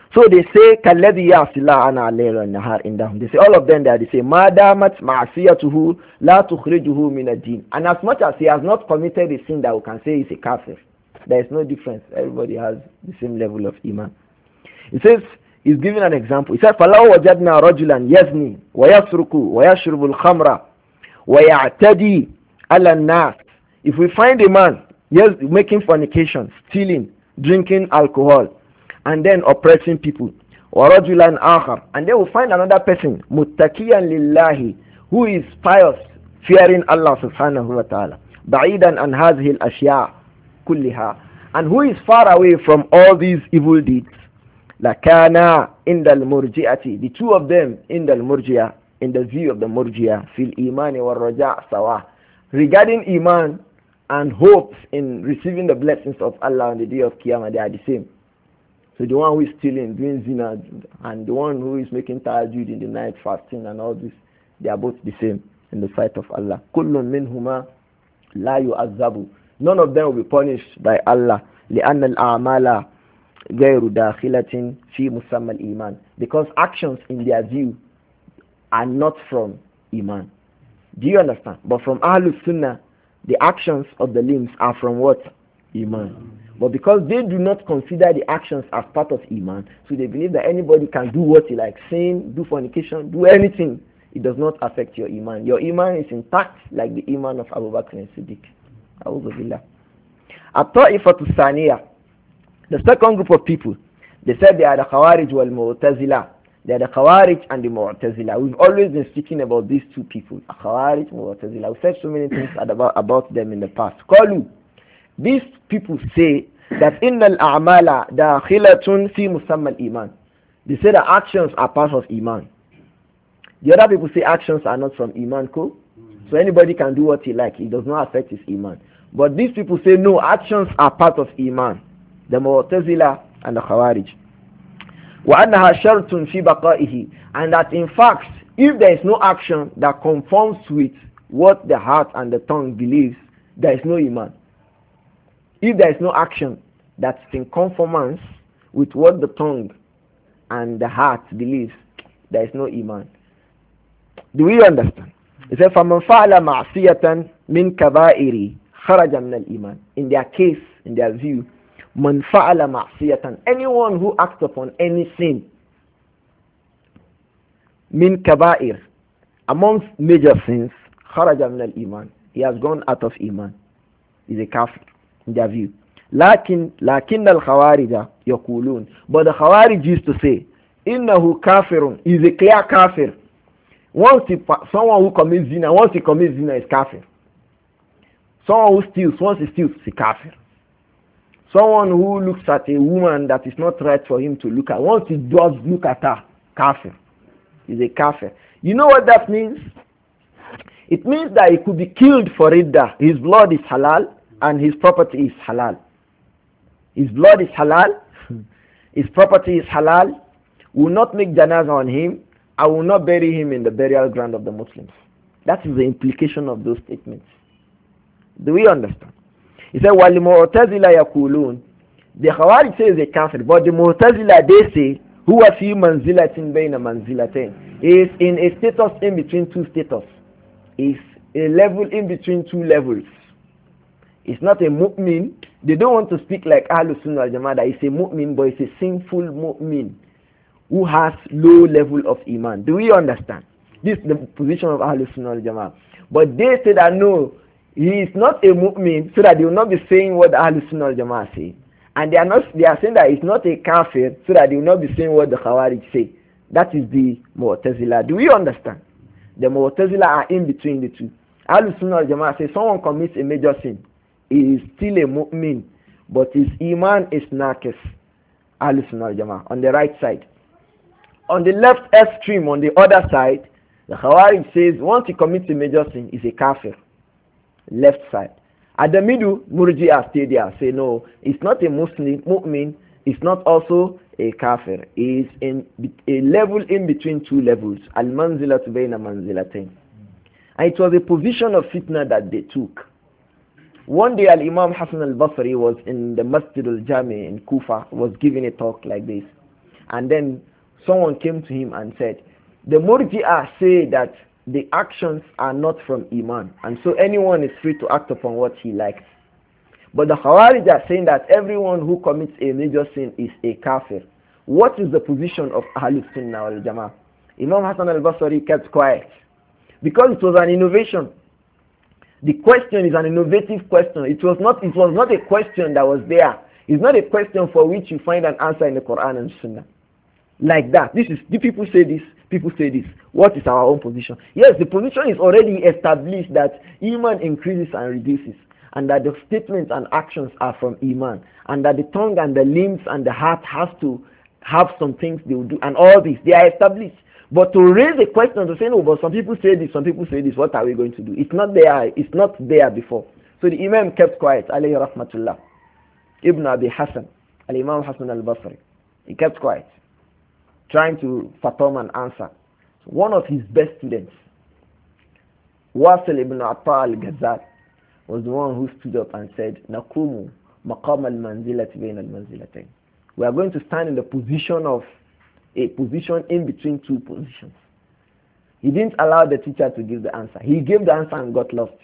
Speaker 1: So they say, كَالَّذِي يَعْصِ اللَّهَ عَنَا اللَّيْلَ وَالنَّهَارِ عِنْدَهُم. They say, all of them, they are the same. مَا دَامَتْ مَعْصِيَتُهُ لَا تُخْرِجُهُ مِنَ الدِّينِ. And as much as he has not committed a sin that we can say he's a kafir, there is no difference. Everybody has the same level of iman. It says, he's giving an example. He said, فَلَوْ وَجَدْنَا رَجُلًا يَزْنِي وَيَسْرُكُ وَيَشْرُبُ الْخَمْرَ وَيَعْتَدِي عَلَى النَّاسِ. If we find a man, yes, making fornication, stealing, drinking alcohol, and then oppressing people, وَرَجُلًا آخَرَ, and then we find another person, مُتَّكِيًا لِلَّهِ, who is pious, fearing Allah subhanahu wa ta'ala, بَعِيدًا عَنْ هَذِهِ الْأَشْيَاءِ كُلِّهَا, and who is far away from all these evil deeds, لَكَانَا إِنْدَ الْمُرْجِئَةِ, the two of them, in the murji'ah, in the view of the murji'ah, fil iman wal raja' sawa, regarding iman and hopes in receiving the blessings of Allah on the day of Qiyamah, they are the same. So the one who is stealing, doing zina, and the one who is making tahajjud in the night, fasting and all this, they are both the same in the sight of Allah. Kullun minhuma la yu'azzabu. None of them will be punished by Allah. لأن الأعمال غير داخلة في مسمى الإيمان. Because actions in their view are not from Iman. Do you understand? But from Ahlul Sunnah, the actions of the limbs are from what? Iman. But because they do not consider the actions as part of Iman, so they believe that anybody can do what he likes, sin, do fornication, do anything. It does not affect your Iman. Your Iman is intact like the Iman of Abu Bakr and Siddiq. A'udhu billah. At-Ta'ifatu Thaniya, the second group of people, they said they are the Khawarij wal Mu'tazila. They are the Khawarij and the Mu'tazila. We've always been speaking about these two people, Khawarij, Mu'tazila. We've said so many things about, about them in the past. Qalu, these people say that innal a'mala dakhilatun fi musamma al-iman. They say that actions are part of Iman. The other people say actions are not from Iman, cool? So anybody can do what he likes. It does not affect his Iman. But these people say no, actions are part of Iman. The Mu'tazila and the Khawarij. وَأَنَّهَا شَرْطٌ فِي بَقَائِهِ, and that in fact, if there is no action that conforms with what the heart and the tongue believes, there is no Iman. If there is no action that's in conformance with what the tongue and the heart believes, there is no Iman. Do we understand? It says, فَمَنْ فَعَلَ مَعْصِيَةً مِنْ كَبَائِرِ خَرَجَ مِنَ الْإِيمَانِ. In their case, in their view, مَنْ فَعَلَ مَعْصِيَةً, anyone who acts upon any sin, min kaba'ir, amongst major sins, kharaja min al-iman, he has gone out of iman. He is a kafir in their view. Lakin lakin al-khawarij yaqulun, but the khawarij used to say, innahu kafirun, he is a clear kafir. Once he, someone who commits zina, once he commits zina is kafir. Someone who steals, once he steals, is kafir. Someone who looks at a woman that is not right for him to look at, once he does look at her, kafir. Is a kafir. You know what that means? It means that he could be killed for iddah. His blood is halal and his property is halal. His blood is halal, his property is halal. We will not make janazah on him. I will not bury him in the burial ground of the Muslims. That is the implication of those statements. Do we understand? He said, "Wal Mu'tazila yaqulun." The Khawarij says a kafir, but the Mu'tazila they say, "Huwa fi manzilatin bayna manzilatain," is in a status in between two status. Is a level in between two levels. It's not a mu'min. They don't want to speak like Ahlus Sunnah wal Jama'ah. It's a mu'min, but it's a sinful mu'min who has low level of iman. Do we understand? This is the position of Ahlus Sunnah wal Jama'ah. But they say that no, he is not a mu'min, so that they will not be saying what the Ahlus Sunnah wal Jama'ah say. And they are not they are saying that he's not a kafir, so that they will not be saying what the Khawarij say. That is the Mu'tazila. Do we understand? The Mu'tazila are in between the two. Ahlus Sunnah wal Jama'ah say someone commits a major sin, he is still a mu'min, but his iman is naqis. Ahlus Sunnah wal Jama'ah on the right side. On the left extreme, on the other side, the Khawarij says once he commits a major sin, he's a kafir. Left side. At the middle, Murji'ah stay there, say no, it's not a Muslim, mu'min, it's not also a kafir. He is in a level in between two levels. Al-manzilatu bayna manzilatain. And it was a position of fitna that they took. One day Al-Imam Hassan al-Basri was in the Masjid al-Jami in Kufa, was giving a talk like this. And then someone came to him and said, the Murji'ah say that the actions are not from Iman, and so anyone is free to act upon what he likes. But the Khawarij are saying that everyone who commits a major sin is a kafir. What is the position of Ahlul Sunnah wal Jama'ah? Imam Hassan al-Basri kept quiet because it was an innovation. The question is an innovative question. It was not, it was not a question that was there. It's not a question for which you find an answer in the Quran and Sunnah. Like that. This is, the people say this, people say this. What is our own position? Yes, the position is already established that Iman increases and reduces, and that the statements and actions are from Iman, and that the tongue and the limbs and the heart has to have some things they will do, and all this, they are established. But to raise a question to say, no, but some people say this, some people say this, what are we going to do? It's not there, it's not there before. So the Imam kept quiet, alayhi rahmatullah. Ibn Abi Hassan, al-Imam Hassan al-Basri, he kept quiet, trying to fathom an answer. So one of his best students, Wasil ibn Atta al-Ghazal, was the one who stood up and said, Nakumu maqam al-manzilati bayn al-manzilatayn. We are going to stand in the position of a position in between two positions. He didn't allow the teacher to give the answer. He gave the answer and got lost.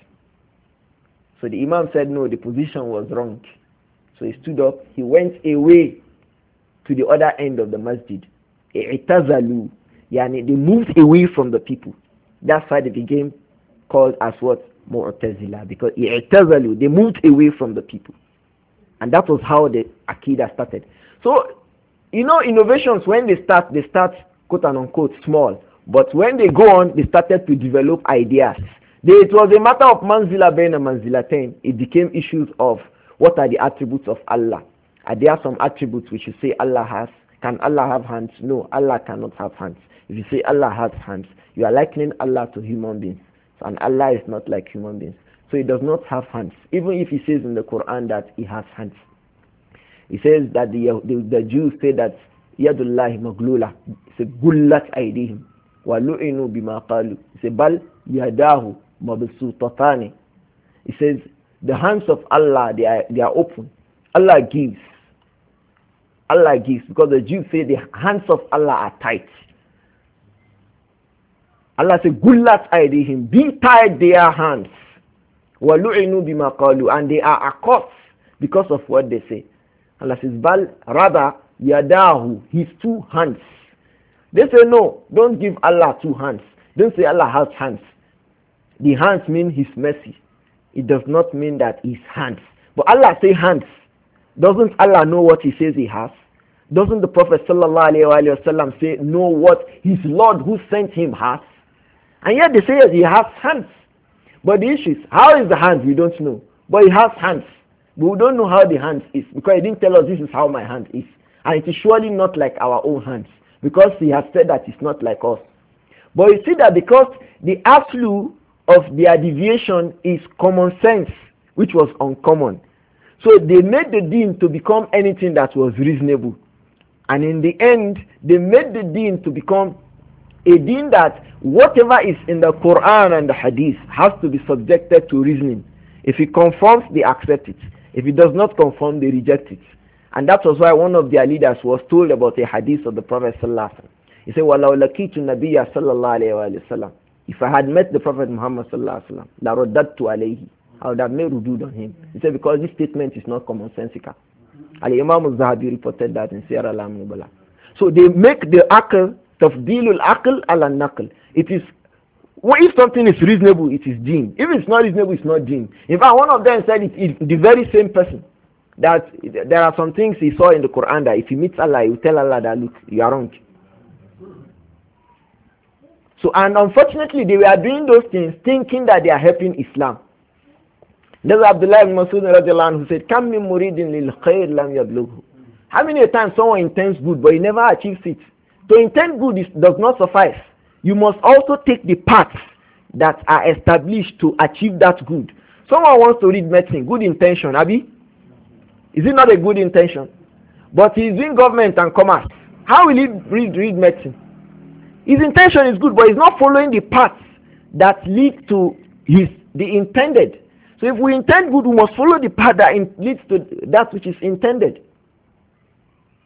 Speaker 1: So the Imam said, no, the position was wrong. So he stood up, he went away to the other end of the masjid. I'tazalu, yani they moved away from the people. That's why they became called as what? Mu'tazila, because i'tazalu, they moved away from the people. And that was how the Aqidah started. So, you know, innovations, when they start, they start quote and unquote small. But when they go on, they started to develop ideas. They, it was a matter of manzila bayna manzilatain. It became issues of what are the attributes of Allah. Are there some attributes which you say Allah has? Can Allah have hands? No, Allah cannot have hands. If you say Allah has hands, you are likening Allah to human beings. And Allah is not like human beings. So he does not have hands. Even if he says in the Quran that he has hands. He says that the, the, the Jews say that Yadullahi maglula. He said Gullat aydihim wa lu'inu bima qalu. He said Bal yadahu mabsutatani. He says the hands of Allah, they are, they are open. Allah gives. Allah gives, because the Jews say the hands of Allah are tight. Allah says, Gullat aydihim, be tied their hands. Walu'inu bima qalu, and they are accursed because of what they say. Allah says, Bal, rather, yadahu, his two hands. They say, no, don't give Allah two hands. Don't say Allah has hands. The hands mean his mercy. It does not mean that his hands. But Allah say hands. Doesn't Allah know what he says he has? Doesn't the Prophet sallallahu alaihi wasallam say know what his Lord who sent him has? And yet they say he has hands. But the issue is, how is the hands? We don't know. But he has hands. But we don't know how the hands is, because he didn't tell us this is how my hand is. And it is surely not like our own hands, because he has said that it's not like us. But you see that because the absolute of their deviation is common sense, which was uncommon. So they made the deen to become anything that was reasonable. And in the end, they made the deen to become a deen that whatever is in the Quran and the Hadith has to be subjected to reasoning. If it conforms, they accept it. If it does not conform, they reject it. And that was why one of their leaders was told about a hadith of the Prophet sallallahu alaihi wasallam. He said, وَلَوْ لَكِيتُ النَّبِيَّ صَلَّى اللَّهُ عَلَيْهِ وَسَلَّمَ. If I had met the Prophet Muhammad sallallahu alaihi wasallam, لَرَدَّدْتُ عَلَيْهِ, I would have made rudud on him. He said, because this statement is not commonsensical. Al-Imam al-Zahabi reported that in Siyar al-Nubala. So they make the aql, tafdilul aql ala naql. It is, well, if something is reasonable, it is deen. If it's not reasonable, it's not deen. In fact, one of them said it is the very same person, that there are some things he saw in the Quran that if he meets Allah, he will tell Allah that, look, you are wrong. So, and unfortunately, they were doing those things thinking that they are helping Islam. There's Abdullah ibn Masud radiallahu anhu who said, Kam min muridin lil khair lam yablughu. How many times someone intends good, but he never achieves it? To intend good is, does not suffice. You must also take the paths that are established to achieve that good. Someone wants to read medicine, good intention, Abi? Is it not a good intention? But he is doing government and commerce. How will he read, read medicine? His intention is good, but he's not following the paths that lead to his the intended. So if we intend good, we must follow the path that in, leads to that which is intended.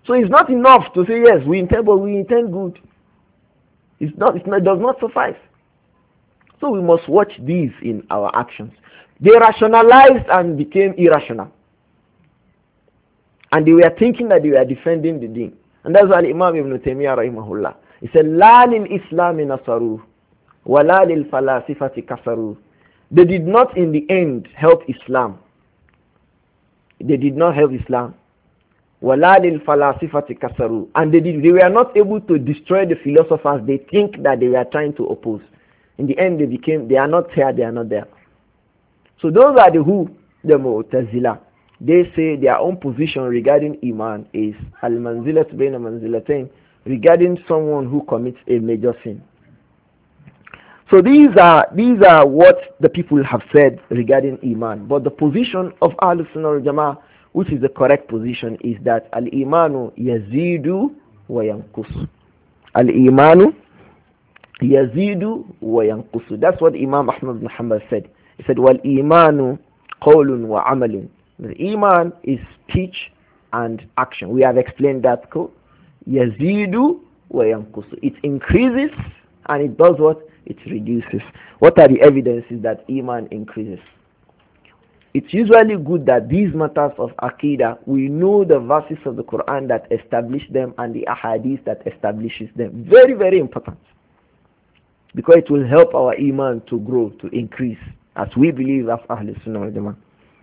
Speaker 1: So it's not enough to say, yes, we intend, but we intend good. It's not, it's not, it does not suffice. So we must watch these in our actions. They rationalized and became irrational. And they were thinking that they were defending the deen. And that's why Imam Ibn Taymiyyah rahimahullah, he said, La lil Islami nasaru, wa la lil falasifati kasaru. They did not in the end help Islam. They did not help Islam. Wa la lil falasifati kasaru. And they, did, they were not able to destroy the philosophers they think that they were trying to oppose. In the end, they became, they are not here, they are not there. So those are the who, the Mu'tazila. They say their own position regarding Iman is al-manzilat bayna manzilatain, regarding someone who commits a major sin. So these are these are what the people have said regarding Iman. But the position of Ahlus Sunnah wal Jama'ah, which is the correct position, is that al-imanu yazidu wa yanqusu. Al-imanu yazidu wa yanqusu. That's what Imam Ahmad bin Hanbal said. He said, wal imanu qawlun wa amalun. The iman is speech and action. We have explained that. Yazidu wa yanqusu. It increases and it does what? It reduces. What are the evidences that iman increases? It's usually good that these matters of Aqidah, we know the verses of the Quran that establish them and the ahadith that establishes them. Very, very important. Because it will help our iman to grow, to increase, as we believe as Ahlul Sunnah wal Jama'ah.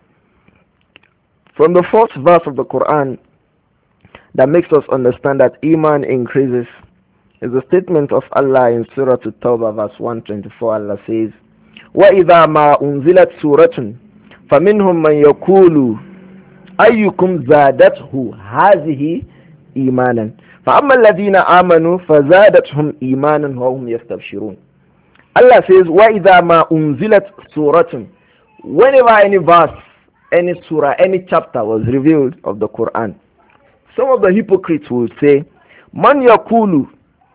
Speaker 1: From the fourth verse of the Quran that makes us understand that iman increases is the statement of Allah in Surah At-Tawbah verse one twenty-four. Allah says, وَإِذَا مَا أُنزِلَتْ سُورَةٌ فَمِنْهُمْ مَنْ يَقُولُ أَيُّكُمْ زَادَتْهُ هَذِهِ إِيمَانًا فَأَمَّا الَّذِينَ آمَنُوا فَزَادَتْهُمْ إِيمَانًا وَهُمْ يَسْتَبْشِرُونَ. Allah says, وَإِذَا مَا أُنزِلَتْ سُورَةٌ. Whenever any verse, any surah, any chapter was revealed of the Quran, some of the hypocrites will say, Man yakulu.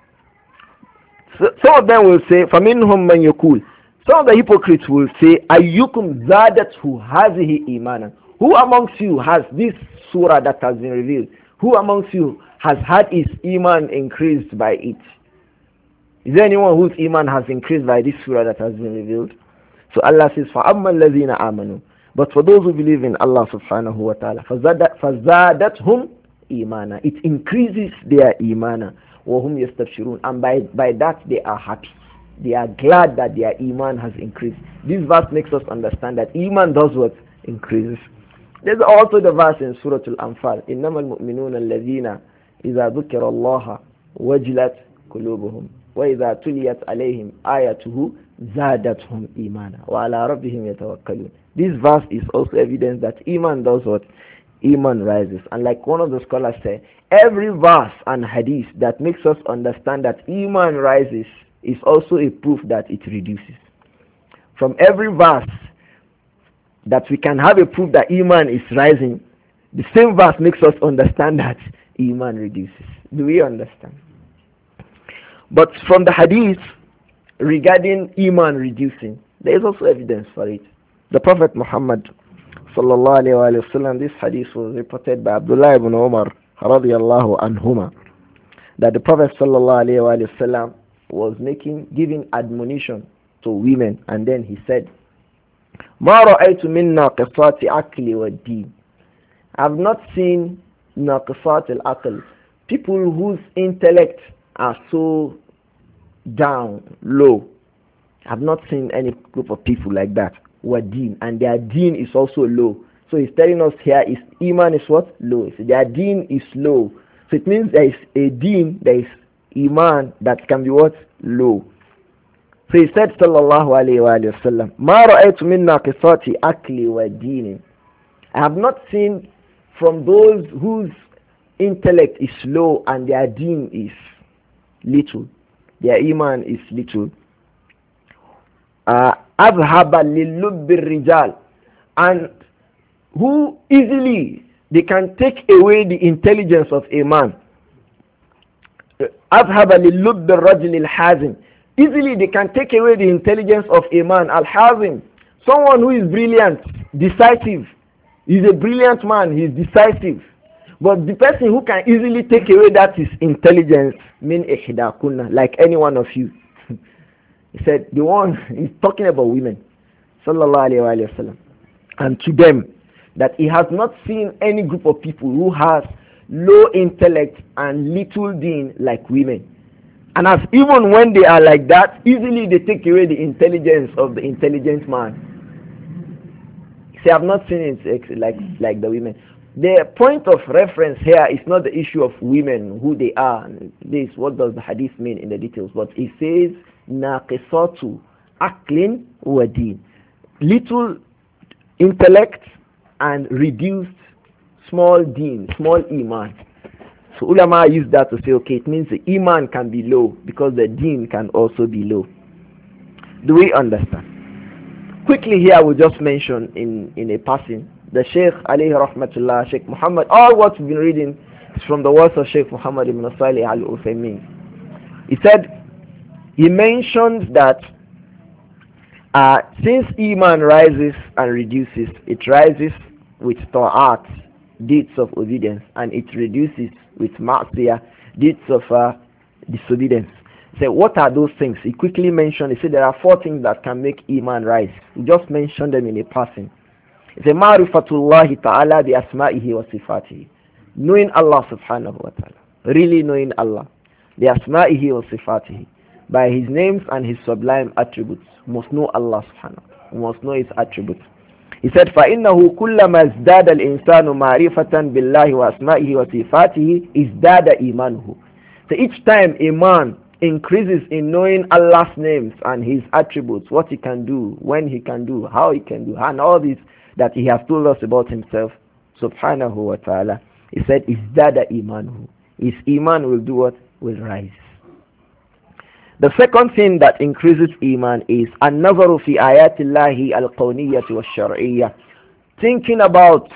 Speaker 1: Some of them will say, Faminhum man yakul. Some of the hypocrites will say, Ayyukum zadathu hazihi imanan. Who amongst you has this surah that has been revealed? Who amongst you has had his iman increased by it? Is there anyone whose iman has increased by this surah that has been revealed? So Allah says, فَأَمَّا الَّذِينَ آمَنُوا. But for those who believe in Allah subhanahu wa ta'ala, فَزَادَتْهُمْ إِيمَانًا. It increases their iman. وَهُمْ يَسْتَبْشِرُونَ. And by, by that they are happy. They are glad that their iman has increased. This verse makes us understand that iman does what? Increases. There's also the verse in Surah Al-Anfal, إِنَّمَا الْمُؤْمِنُونَ الَّذِينَ إِذَا ذُكِرَ اللَّهَ وَجِلَتْ قُلُوبُهُمْ وَإِذَا تُلِيَتْ عَلَيْهِمْ آيَاتُهُ زَادَتْهُمْ إِيمَانًا وَعَلَى رَبِّهِمْ يَتَوَكَّلُونَ. This verse is also evidence that iman does what? Iman rises. And like one of the scholars said, every verse and hadith that makes us understand that iman rises is also a proof that it reduces. From every verse that we can have a proof that iman is rising, the same verse makes us understand that iman reduces. Do we understand? But from the hadith regarding iman reducing, there is also evidence for it. The Prophet Muhammad sallallahu alayhi wa sallam, this hadith was reported by Abdullah ibn Umar radiyallahu anhuma, that the Prophet sallallahu alayhi wa sallam was making, giving admonition to women, and then he said, مَا رَأَيْتُ مِن نَاقِصَاتِ عَقْلِ وَالدِّينِ. I have not seen نَاقِصَاتِ الْعَقْلِ, people whose intellect are so down, low. I have not seen any group of people like that. Wadeen, and their deen is also low. So he's telling us here is iman is what? Low. So their deen is low. So it means there is a deen, there is iman that can be what? Low. So he said sallallahu alayhi wa sallam, Ma ra'aytu min naqisati akli wa deen. I have not seen from those whose intellect is low and their deen is little, their iman is little, uh, أذهب للب الرجال, and who easily they can take away the intelligence of a man. أذهب للب الرجل الحازم, easily they can take away the intelligence of a man. Al-Hazim, someone who is brilliant, decisive. He's a brilliant man, he's decisive. But the person who can easily take away that is intelligence, min ihdakunna, like any one of you. He said, the one, he's talking about women, sallallahu alayhi wa sallam, and to them, that he has not seen any group of people who has low intellect and little deen like women. And as even when they are like that, easily they take away the intelligence of the intelligent man. See, I've not seen it like, like the women. The point of reference here is not the issue of women, who they are. This, what does the hadith mean in the details? But it says, naqisatu aklin wa deen. Little intellect and reduced small deen, small iman. So ulama use that to say, okay, it means the iman can be low because the deen can also be low. Do we understand? Quickly here, I will just mention in, in a passing, the Sheikh alayhi rahmatullah, Sheikh Muhammad, all what we've been reading is from the words of Sheikh Muhammad ibn Salih al-Uthaymeen. He said, he mentioned that uh, since iman rises and reduces, it rises with ta'at, deeds of obedience, and it reduces with ma'siyah, deeds of uh, disobedience. So what are those things? He quickly mentioned, he said there are four things that can make iman rise. He just mentioned them in a passing. He said, ma'rifatullahi ta'ala bi asma'ihi wa sifatihi. Knowing Allah subhanahu wa ta'ala. Really knowing Allah. Bi asma'ihi wa sifatihi. By His names and His sublime attributes. You must know Allah subhanahu wa ta'ala. You must know His attributes. He said, فَإِنَّهُ كُلَّمَا ازْدَادَ الْإِنسَانُ مَعْرِفَةً بِاللَّهِ وَأَسْمَائِهِ وَصِفَاتِهِ ازْدَادَ إِيمَانُهُ. So each time a man increases in knowing Allah's names and His attributes, what He can do, when He can do, how He can do, and all this that He has told us about Himself, subhanahu wa ta'ala, He said, ازْدَادَ إِيمَانُهُ. His iman will do what? Will rise. The second thing that increases iman is an-nazaru fi ayatillahi al-qawniyyati wash-shar'iyyah. Thinking about,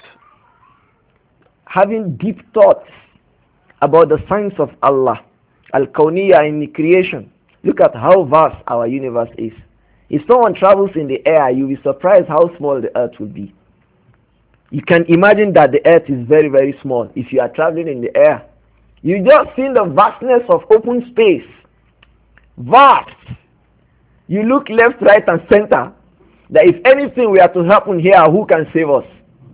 Speaker 1: having deep thoughts about the signs of Allah, al-qawniyyah, in the creation. Look at how vast our universe is. If someone travels in the air, you'll be surprised how small the earth will be. You can imagine that the earth is very, very small if you are traveling in the air. You just see the vastness of open space. Vast. You look left, right, and center. That if anything were to happen here, who can save us?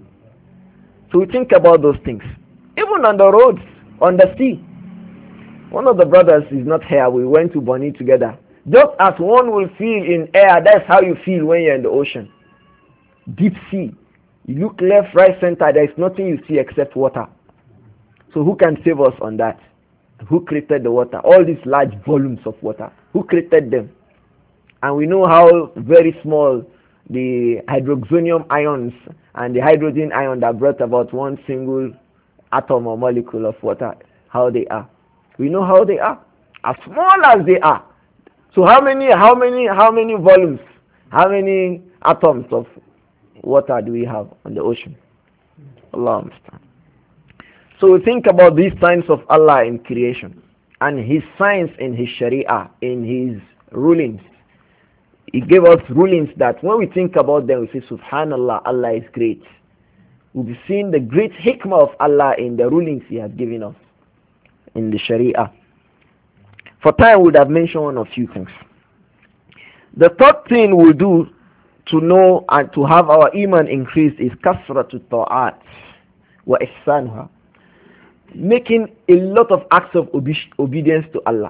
Speaker 1: So we think about those things. Even on the roads, on the sea. One of the brothers is not here. We went to Bonny together. Just as one will feel in air, that's how you feel when you're in the ocean. Deep sea. You look left, right, center. There is nothing you see except water. So who can save us on that? Who created the water? All these large volumes of water. Who created them? And we know how very small the hydroxonium ions and the hydrogen ion that brought about one single atom or molecule of water, how they are. We know how they are. As small as they are. So how many, how many, how many volumes, how many atoms of water do we have on the ocean? Allah understand. So we think about these signs of Allah in creation and His signs in His Sharia, in His rulings. He gave us rulings that when we think about them, we say, Subhanallah, Allah is great. We'll be seeing the great hikmah of Allah in the rulings He has given us in the Sharia. For time, we would have mentioned one of few things. The third thing we'll do to know and to have our iman increased is kasratu ta'at wa ihsanuha. Making a lot of acts of obe obedience to Allah.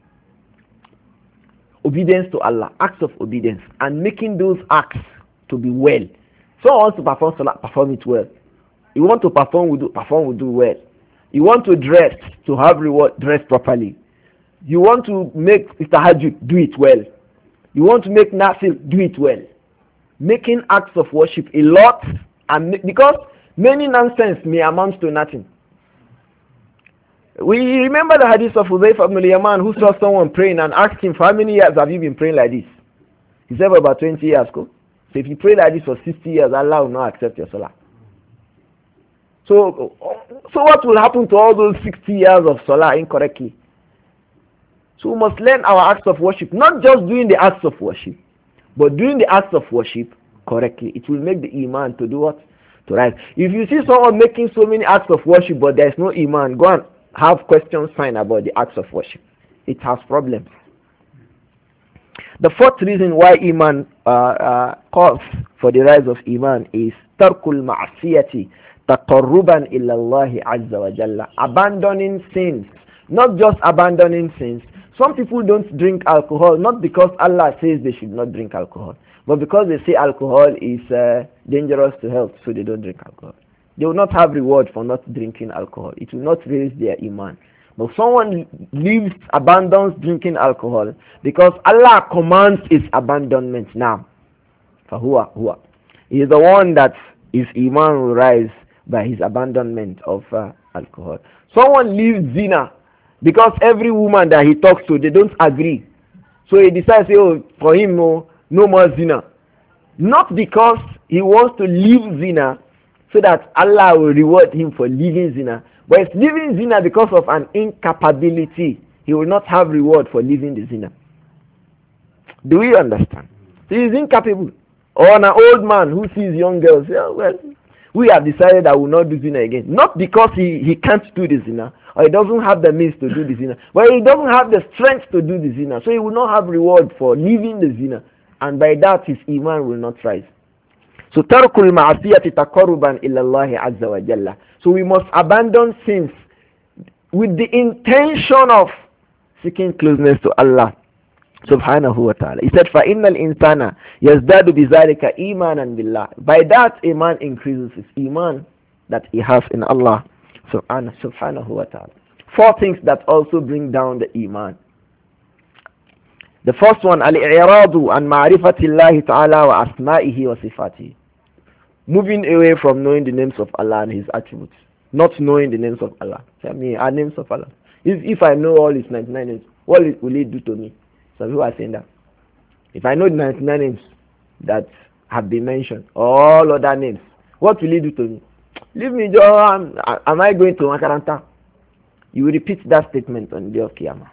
Speaker 1: Obedience to Allah, acts of obedience, and making those acts to be well. Someone wants to perform salah, perform it well. You want to perform, we do, perform, we do well. You want to dress, to have reward, dress properly. You want to make tahajjud, do it well. You want to make nafil, do it well. Making acts of worship a lot, and because many nonsense may amount to nothing. We remember the hadith of Hudayfa ibn al-Yaman who saw someone praying and asked him, for how many years have you been praying like this? He said, about twenty years. Go. So if you pray like this for sixty years, Allah will not accept your salah. So, so what will happen to all those sixty years of salah incorrectly? So we must learn our acts of worship, not just doing the acts of worship, but doing the acts of worship correctly. It will make the iman to do what? to rise. If you see someone making so many acts of worship but there is no iman, go and have question sign about the acts of worship. It has problems. The fourth reason why iman uh, uh, calls for the rise of iman is tarkul ma'asiyati taqarruban ila Allah azza wa jalla. Abandoning sins. Not just abandoning sins. Some people don't drink alcohol not because Allah says they should not drink alcohol, but because they say alcohol is uh, dangerous to health, so they don't drink alcohol. They will not have reward for not drinking alcohol. It will not raise their iman. But someone leaves, abandons drinking alcohol because Allah commands its abandonment now. Fahuwa huwa. He is the one that his iman will rise by his abandonment of uh, alcohol. Someone leaves zina because every woman that he talks to, they don't agree. So he decides, oh, for him, no, no more zina. Not because he wants to leave zina so that Allah will reward him for leaving zina, but it's leaving zina because of an incapability. He will not have reward for leaving the zina. Do we understand? So he is incapable. Or an old man who sees young girls, yeah, well, we have decided that we will not do zina again. Not because he, he can't do the zina, or he doesn't have the means to do the zina, but he doesn't have the strength to do the zina. So he will not have reward for leaving the zina. And by that his iman will not rise. So tarkul ma'asiyati taqarruban ila Allah azza wa jalla. So we must abandon sins with the intention of seeking closeness to Allah subhanahu wa ta'ala. He said, فَإِنَّ الْإِنسَانَ يَزْدَادُ بِذَلِكَ إِيمَانًا بِاللَّهِ. By that, iman increases his iman that he has in Allah subhanahu wa ta'ala. Four things that also bring down the iman. The first one, al-i'radu an ma'rifati Allah ta'ala wa asma'ihi wa sifatihi. Moving away from knowing the names of Allah and his attributes. Not knowing the names of Allah. Tell me, are names of Allah. If, if I know all his ninety-nine names, what will it do to me? Some people are saying that. If I know the ninety-nine names that have been mentioned, all other names, what will it do to me? Leave me, Joe. Am, am I going to Makaranta? You will repeat that statement on the day of Qiyamah.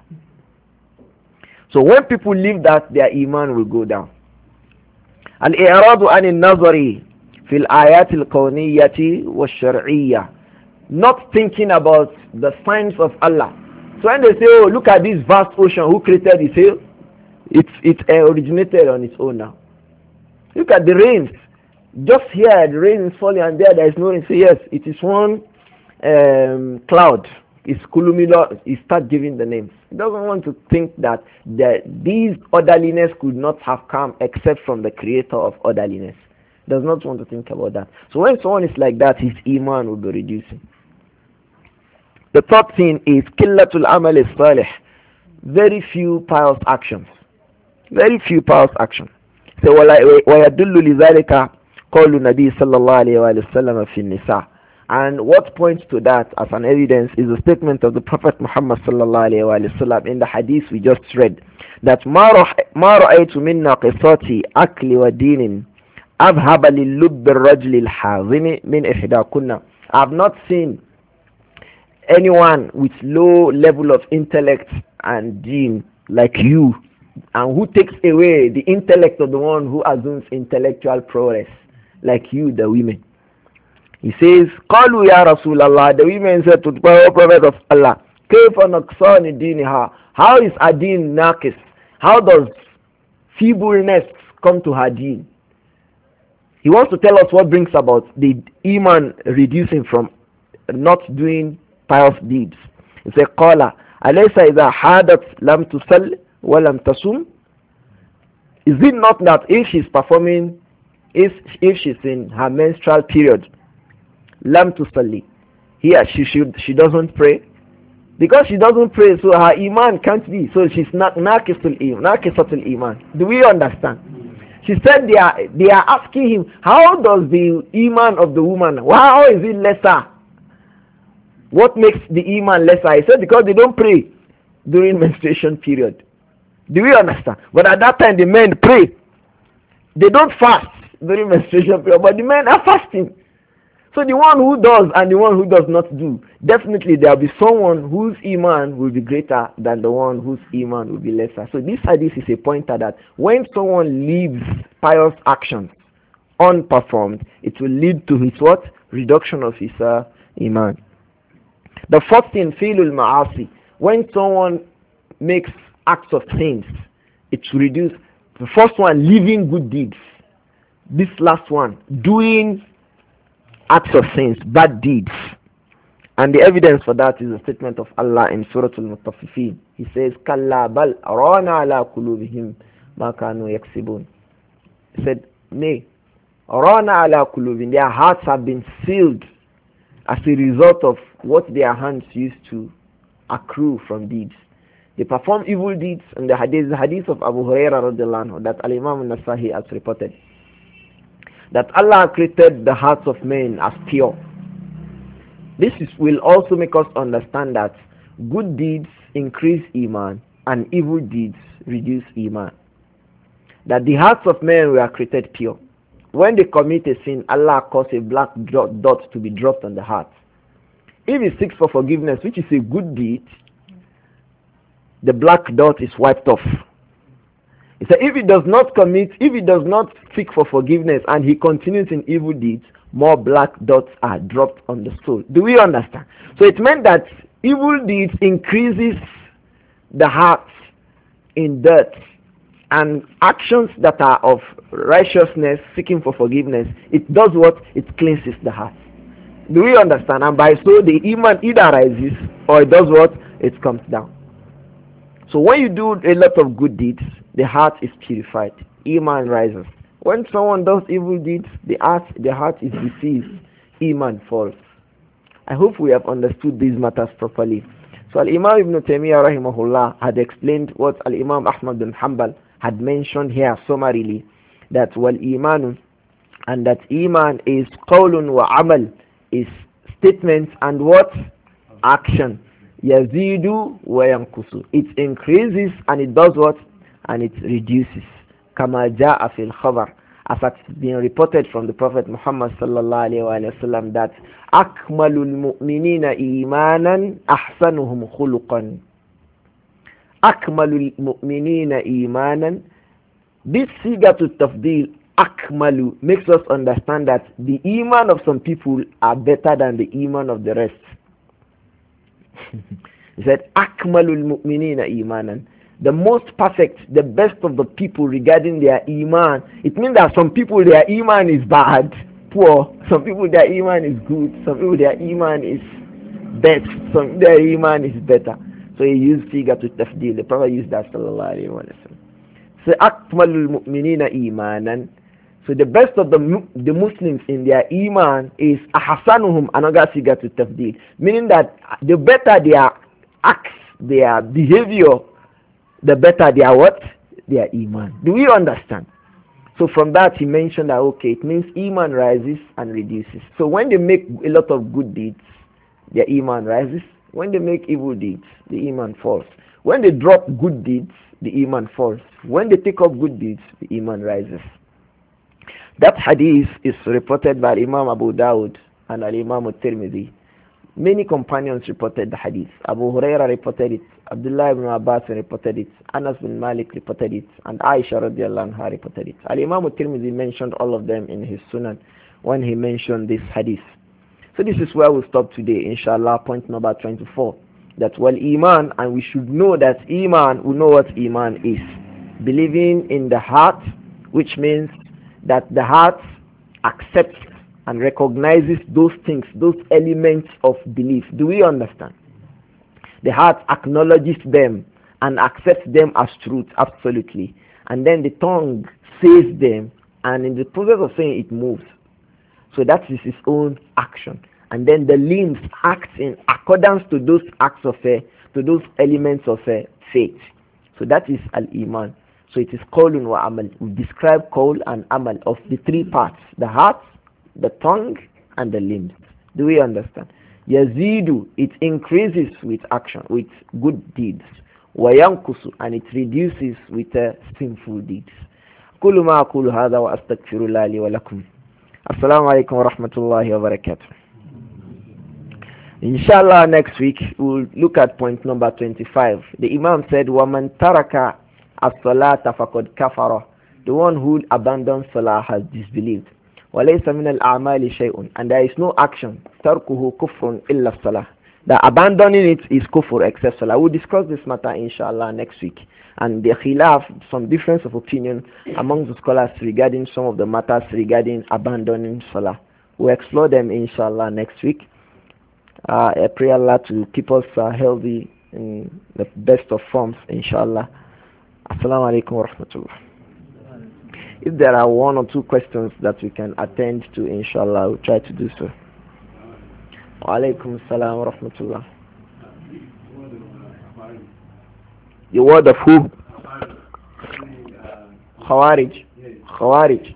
Speaker 1: So when people leave that, their iman will go down. Al-i'radu an al-nazari fil ayat al-kawniyyati wa-shar'iyyah. Not thinking about the signs of Allah. So when they say, oh, look at this vast ocean, who created it? Say, It, it originated on its own now. Look at the rains. Just here, the rain is falling, and there, there is no rain. Say, yes, it is one um, cloud. It's Kulumilo. He start giving the names. He doesn't want to think that the, these orderliness could not have come except from the creator of orderliness. He does not want to think about that. So when someone is like that, his iman will be reducing. The third thing is Killatul Amal Salih. Very few pious actions. Very few pious actions. So وَيَدُلُّ لِذَلِكَ قَوْلُ النَّبِي صَلَّى اللَّهُ عَلَيْهِ وَسَلَّمَ فِي النِّسَاءِ. And what points to that as an evidence is the statement of the Prophet Muhammad sallallahu alayhi wa sallam in the hadith we just read, that مَا رَأَيْتُ مِنْ نَاقِصَاتِ أَكْلِ وَدِينٍ أَذْهَبَ لِلُّبِّ الرَّجْلِ الْحَاذِمِ مِنْ إِحْدَاكُنَّ. I have not seen anyone with low level of intellect and deen like you, and who takes away the intellect of the one who assumes intellectual prowess like you, the women. He says, قالوا يا رسول الله. The women said to the Prophet of Allah, كيف نقصان دينها? How is her deen naqis? How does feebleness come to her deen? He wants to tell us what brings about the iman reducing from not doing pious deeds. He said, قال أليس إذا حادت لم تصل ولم تصوم? Is it not that if she's performing, if if she's in her menstrual period, lam tusalli, here she should she doesn't pray, because she doesn't pray, so her iman can't be. So she's not naqisul iman, naqisatul iman. Do we understand? She said they are they are asking him, how does the iman of the woman, how is it lesser? What makes the iman lesser? He said because they don't pray during menstruation period. Do we understand? But at that time the men pray. They don't fast during menstruation period, but the men are fasting. So the one who does and the one who does not do, definitely there will be someone whose iman will be greater than the one whose iman will be lesser. So this hadith is a pointer that when someone leaves pious actions unperformed, it will lead to his what? Reduction of his uh, iman. The fourth thing, fi'lul ma'asi. When someone makes acts of sins, it will reduce. The first one, living good deeds. This last one, doing acts of sins, bad deeds. And the evidence for that is a statement of Allah in Surah Al-Mutaffifin. He says, Kalla bal arana ala kulubihim ma kanu yaksibun. He said, nay, arana ala kulubihim, their hearts have been sealed as a result of what their hands used to accrue from deeds. They perform evil deeds, and the hadith, the hadith of Abu Hurairah radiallahu anhu, that Al-Imam al-Nasahi has reported, that Allah created the hearts of men as pure. This is, will also make us understand that good deeds increase iman and evil deeds reduce iman. That the hearts of men were created pure. When they commit a sin, Allah caused a black dot, dot to be dropped on the heart. If he seeks for forgiveness, which is a good deed, the black dot is wiped off. He said if he does not commit, if he does not seek for forgiveness and he continues in evil deeds, more black dots are dropped on the soul. Do we understand? So it meant that evil deeds increases the heart in dirt, and actions that are of righteousness, seeking for forgiveness, it does what? It cleanses the heart. Do we understand? And by so the iman either rises or it does what? It comes down. So when you do a lot of good deeds, the heart is purified. Iman rises. When someone does evil deeds, the heart, the heart is diseased. Iman falls. I hope we have understood these matters properly. So Al-Imam Ibn Taymiyyah rahimahullah had explained what Al-Imam Ahmad bin Hanbal had mentioned here summarily, that wal imanu, and that iman is qawlun wa amal, is statement and what? Action. Yazidu wa yankusu. It increases and it does what? And it reduces. Kama ja'a fil khabar, as it's been reported from the Prophet Muhammad sallallahu alayhi wa sallam, that akmalul mu'minina imanan ahsanuhum khuluqan. Akmalul mu'minina imanan. This siga to tafdeel, akmalu, makes us understand that the iman of some people are better than the iman of the rest. He said akmalul mu'minina imanan. The most perfect, the best of the people regarding their iman. It means that some people their iman is bad, poor. Some people their iman is good. Some people their iman is best. Some their iman is better. So he used figure to tafdeel. The Prophet used that sallallahu alayhi wa sallam. So akmalul mu'minina imanan. So the best of the the Muslims in their iman is ahsanuhum, another figure to tafdeel. Meaning that the better their acts, their behavior, the better their what? Their iman. Do we understand? So from that he mentioned that okay, it means iman rises and reduces. So when they make a lot of good deeds, their iman rises. When they make evil deeds, the iman falls. When they drop good deeds, the iman falls. When they take up good deeds, the iman rises. That hadith is reported by Imam Abu Dawud and Imam At-Tirmidhi. Many companions reported the hadith. Abu Huraira reported it, Abdullah ibn Abbas reported it, Anas bin Malik reported it, and Aisha radiallahu anha reported it. Al-Imam At-Tirmidhi mentioned all of them in his Sunan when he mentioned this hadith. So this is where we'll stop today, inshallah, point number twenty-four. That well, iman, and we should know that iman, we know what iman is. Believing in the heart, which means that the heart accepts and recognizes those things, those elements of belief. Do we understand? The heart acknowledges them and accepts them as truth, absolutely. And then the tongue says them, and in the process of saying it moves. So that is his own action. And then the limbs act in accordance to those acts of faith, to those elements of uh, faith. So that is al-iman. So it is qawlun wa amal. We describe qawl and amal of the three parts: the heart, the tongue, and the limbs. Do we understand? Yazidu, it increases with action, with good deeds. Wa yankusu, and it reduces with uh, sinful deeds. Kullu ma aqulu hadha wa astaghfirullah li wa lakum. Assalamu alaikum wa rahmatullahi wa barakatuh. Inshallah, next week we'll look at point number twenty-five. The Imam said, وَمَنْ تَرَكَ الصَّلَاةَ فَقَدْ كَفَرَ. The one who abandons salah has disbelieved. وَلَيْسَ مِنَ الْأَعْمَالِ شَيْءٌ, and there is no action, تَرْكُهُ كُفْرٌ إِلَّا الصَّلَاةِ, that abandoning it is kufr except salah. We'll discuss this matter inshallah next week. And the khilaf, some difference of opinion among the scholars regarding some of the matters regarding abandoning salah. We'll explore them inshallah next week. Uh, I pray Allah to keep us uh, healthy in the best of forms inshallah. Assalamu alaikum wa rahmatullah. If there are one or two questions that we can attend to inshallah, we'll try to do so. Wa alaikum assalam wa rahmatullah. The word of who? Khawarij. Khawarij.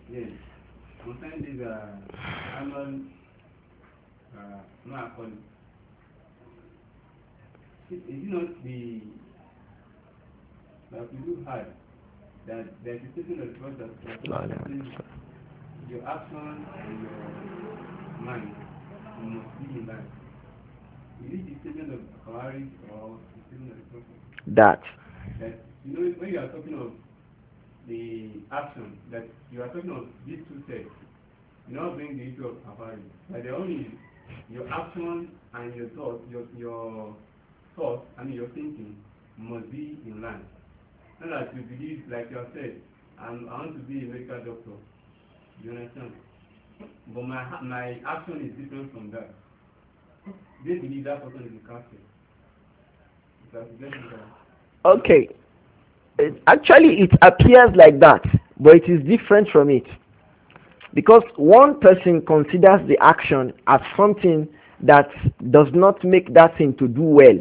Speaker 2: Is it not the like we do have that there is a statement of trust that your action and your mind must be in line. Is it the statement of Khawarij or the statement of the Prophet?
Speaker 1: That.
Speaker 2: That you know when you are talking of the action, that you are talking of these two sets, you not bring the issue of Khawarij. But the only your action and your thought, your your thought and your thinking must be in line. Not that you believe, like you have said, I'm, I want to be a medical doctor. You understand? But my my action is different from that. They believe that person is a Catholic.
Speaker 1: Okay. It, actually, it appears like that, but it is different from it. Because one person considers the action as something that does not make that thing to do well.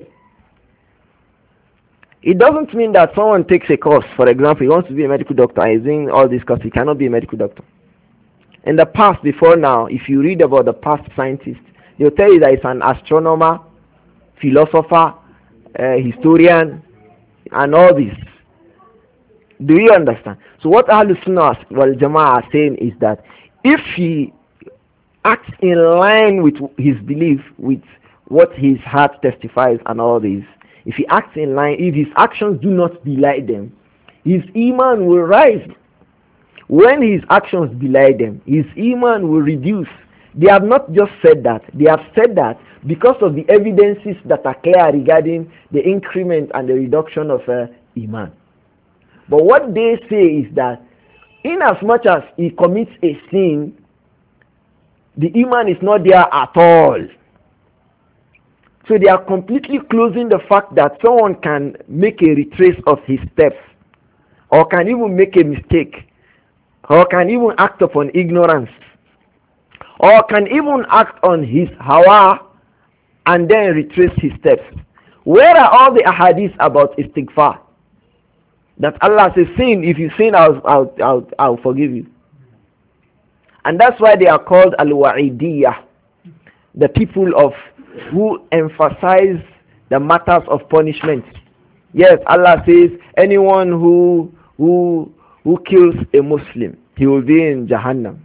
Speaker 1: It doesn't mean that someone takes a course, for example, he wants to be a medical doctor and is doing all this because he cannot be a medical doctor. In the past, before now, if you read about the past scientists, they'll tell you that it's an astronomer, philosopher, uh, historian, and all this. Do you understand? So what Ahlul Sunnah wal Jama'ah are saying is that if he acts in line with his belief, with what his heart testifies and all this, if he acts in line, if his actions do not belie them, his iman will rise. When his actions belie them, his iman will reduce. They have not just said that. They have said that because of the evidences that are clear regarding the increment and the reduction of uh, iman. But what they say is that in as much as he commits a sin, the iman is not there at all. So they are completely closing the fact that someone can make a retrace of his steps, or can even make a mistake, or can even act upon ignorance, or can even act on his hawa and then retrace his steps. Where are all the ahadith about istighfar? That Allah says, sin, if you sin, I'll, I'll, I'll, I'll forgive you. And that's why they are called al-wa'idiyah, the people of who emphasize the matters of punishment. Yes, Allah says, anyone who who who kills a Muslim, he will be in Jahannam.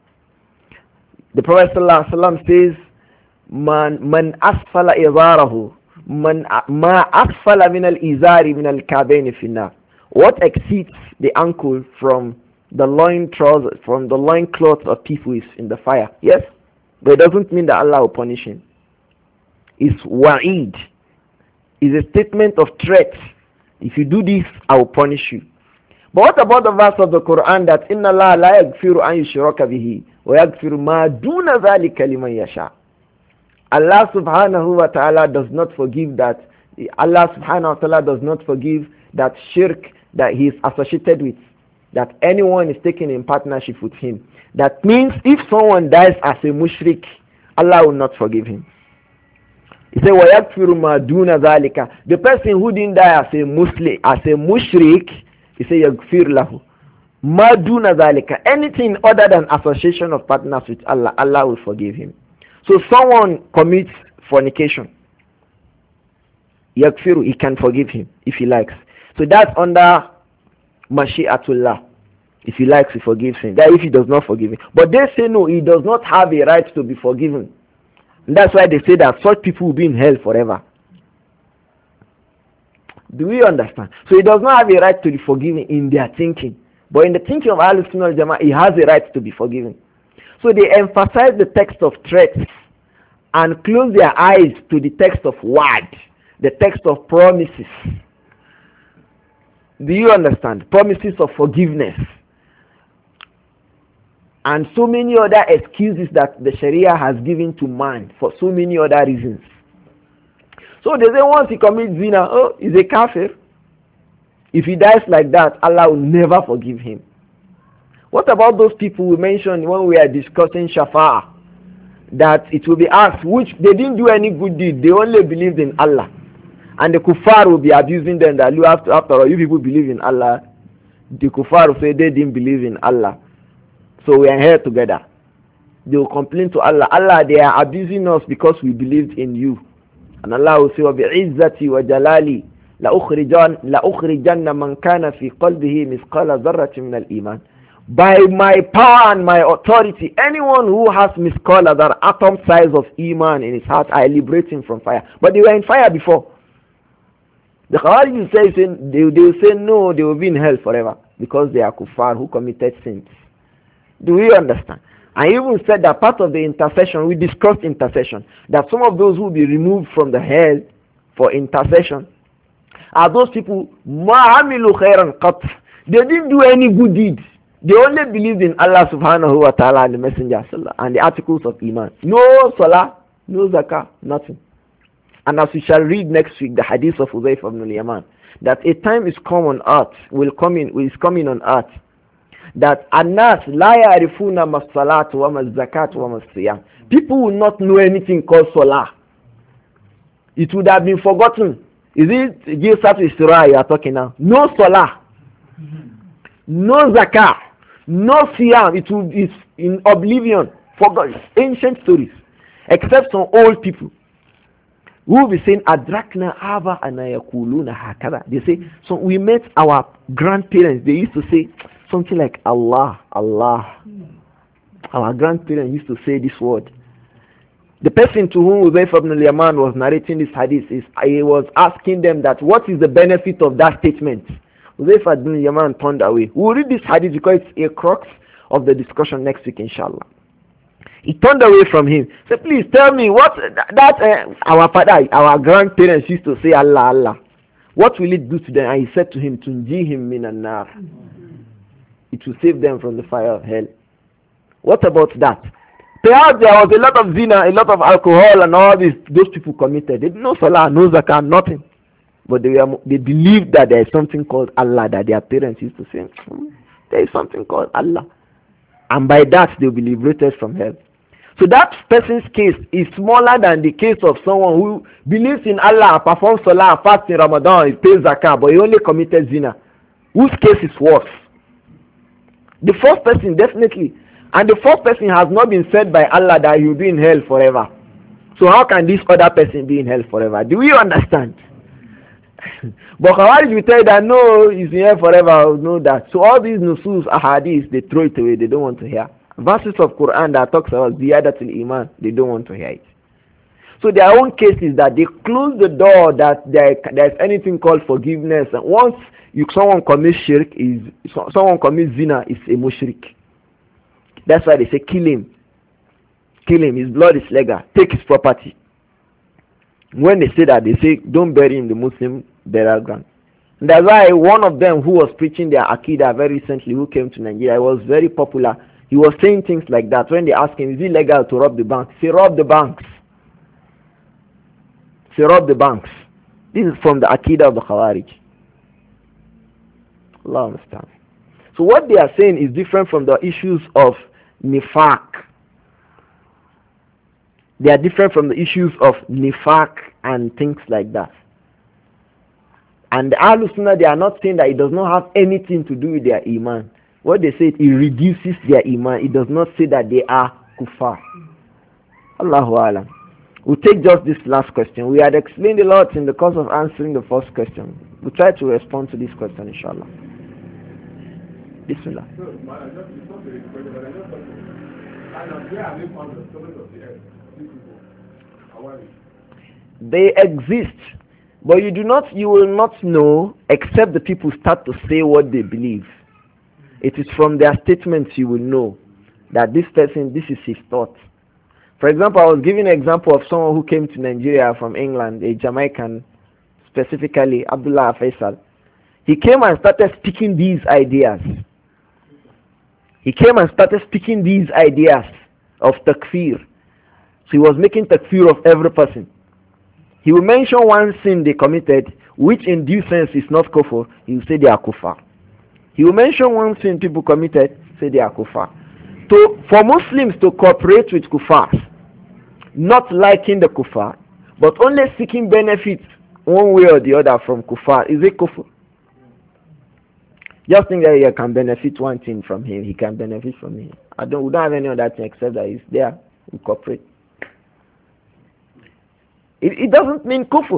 Speaker 1: The Prophet ﷺ says, Man man asfala izarahu, man ma asfala min al-izari min al-kabayn fi an-nar. What exceeds the ankle from the loin trousers, from the loin cloth of people is in the fire. Yes, but it doesn't mean that Allah will punish him. It's wa'id. It's a statement of threat. If you do this, I will punish you. But what about the verse of the Quran that Inna Allah la yaghfiru an yushraka bihi wa yaghfiru ma duna dhalika liman yasha. Allah subhanahu wa ta'ala does not forgive that. Allah subhanahu wa ta'ala does not forgive that shirk that he is associated with, that anyone is taken in partnership with him. That means if someone dies as a mushrik, Allah will not forgive him. He said, وَيَكْفِرُ مَا دُونَ ذَلِكَ. The person who didn't die as a Muslim, as a mushrik, he said, يَغْفِرْ لَهُ مَا دُونَ ذَلِكَ. Anything other than association of partners with Allah, Allah will forgive him. So someone commits fornication, يَغْفِرُ, he can forgive him if he likes. So that's under Mashi'atullah. If he likes, he forgives him. That if he does not forgive him. But they say no, he does not have a right to be forgiven. And that's why they say that such people will be in hell forever. Do we understand? So he does not have a right to be forgiven in their thinking. But in the thinking of Ahlul Sunnah wal Jama'ah, he has a right to be forgiven. So they emphasize the text of threats and close their eyes to the text of word, the text of promises. Do you understand? Promises of forgiveness. And so many other excuses that the Sharia has given to man for so many other reasons. So they say once he commits zina, oh, he's a kafir. If he dies like that, Allah will never forgive him. What about those people we mentioned when we are discussing Shafa'ah? That it will be asked, which they didn't do any good deed, they only believed in Allah. And the kuffar will be abusing them that you have to, after all, you people believe in Allah. The kuffar will say they didn't believe in Allah. So we are here together. They will complain to Allah. Allah, they are abusing us because we believed in you. And Allah will say, وَبِعِزَّتِي وَجَلَالِي لَأُخْرِجَنَّ مَنْ كَانَ فِي قَلْبِهِ مِثْقَالَ ذَرَّةٍ مِنَ الْإِيمَانِ. By my power and my authority, anyone who has miscalled that atom size of Iman in his heart, I liberate him from fire. But they were in fire before. The Khawarij will say, they, they will say no, they will be in hell forever because they are kuffar who committed sins. Do we understand? I even said that part of the intercession, we discussed intercession, that some of those who will be removed from the hell for intercession are those people, مَعَمِلُوا خَيْرًا قَطْ. They didn't do any good deeds. They only believed in Allah subhanahu wa ta'ala and the Messenger and the articles of Iman. No salah, no zakah, nothing. And as we shall read next week, the hadith of Hudayf ibn al-Yaman, that a time is come on earth, will come in, is coming on earth, that anas la ya'rifuna mas-salatu wa mas-zakatu wa mas-siyam. People will not know anything called salah. It would have been forgotten. Is it Gilsat Isra you are talking now? No salah, no zakah, no siyam. It will be in oblivion, forgotten, ancient stories, except some old people who will be saying adrakna aba anayakuluna hakada. They say, so we met our grandparents, they used to say something like Allah, Allah. Our grandparents used to say this word. The person to whom Hudayf ibn al-Yaman was narrating this hadith, is I was asking them that what is the benefit of that statement. Hudayf ibn al-Yaman turned away. We will read this hadith because it's a crux of the discussion next week, inshallah. He turned away from him. So please tell me what that uh, our father, our grandparents used to say Allah, Allah. What will it do to them? And he said to him, Tunjihim minan nar. It will save them from the fire of hell. What about that? Perhaps there was a lot of zina, a lot of alcohol and all these those people committed. They didn't know salah, no zakah, nothing. But they were, they believed that there is something called Allah, that their parents used to say, hmm, there is something called Allah. And by that they will be liberated from hell. So that person's case is smaller than the case of someone who believes in Allah, performs salah, fasts in Ramadan, he pays zakah, but he only committed zina. Whose case is worse? The first person, definitely. And the first person has not been said by Allah that he will be in hell forever. So how can this other person be in hell forever? Do you understand? But Khawarij will tell you that no, he's in hell forever, know that. So all these nusus, ahadith, they throw it away, they don't want to hear. Verses of Quran that talks about ziyadatul iman, they don't want to hear it. So their own case is that they close the door that there there's anything called forgiveness. And once you someone commits shirk, is someone commits zina, is a mushrik. That's why they say kill him. Kill him, his blood is legal. Take his property. When they say that, they say don't bury him in the Muslim burial ground. And that's why one of them who was preaching their Aqidah very recently, who came to Nigeria, was very popular. He was saying things like that. When they asked him, is it legal to rob the banks? Say, rob the banks. Say, rob the banks. This is from the Aqidah of the Khawarij. Allah understand. So what they are saying is different from the issues of nifaq. They are different from the issues of nifaq and things like that. And the Ahlul Sunnah, they are not saying that it does not have anything to do with their iman. What they say, it reduces their iman. It does not say that they are kuffar. Allahu Alam. We'll take just this last question. We had explained a lot in the course of answering the first question. We'll try to respond to this question, inshallah. Bismillah. They exist, but you do not, you will not know except the people start to say what they believe. It is from their statements you will know. that this person, this is his thought. For example, I was giving an example of someone who came to Nigeria from England, a Jamaican, specifically Abdullah Faisal. He came and started speaking these ideas. He came and started speaking these ideas of takfir. So he was making takfir of every person. He will mention one sin they committed, which in due sense is not kufr. He will say they are kufar. He will mention one sin people committed, say they are kufar. To, for Muslims to cooperate with kufars, not liking the kufar, but only seeking benefits one way or the other from kufar, is it kufr? Just think that you can benefit one thing from him, he can benefit from me. I don't, we don't have any other thing except that he's there, we cooperate. It, it doesn't mean kufr.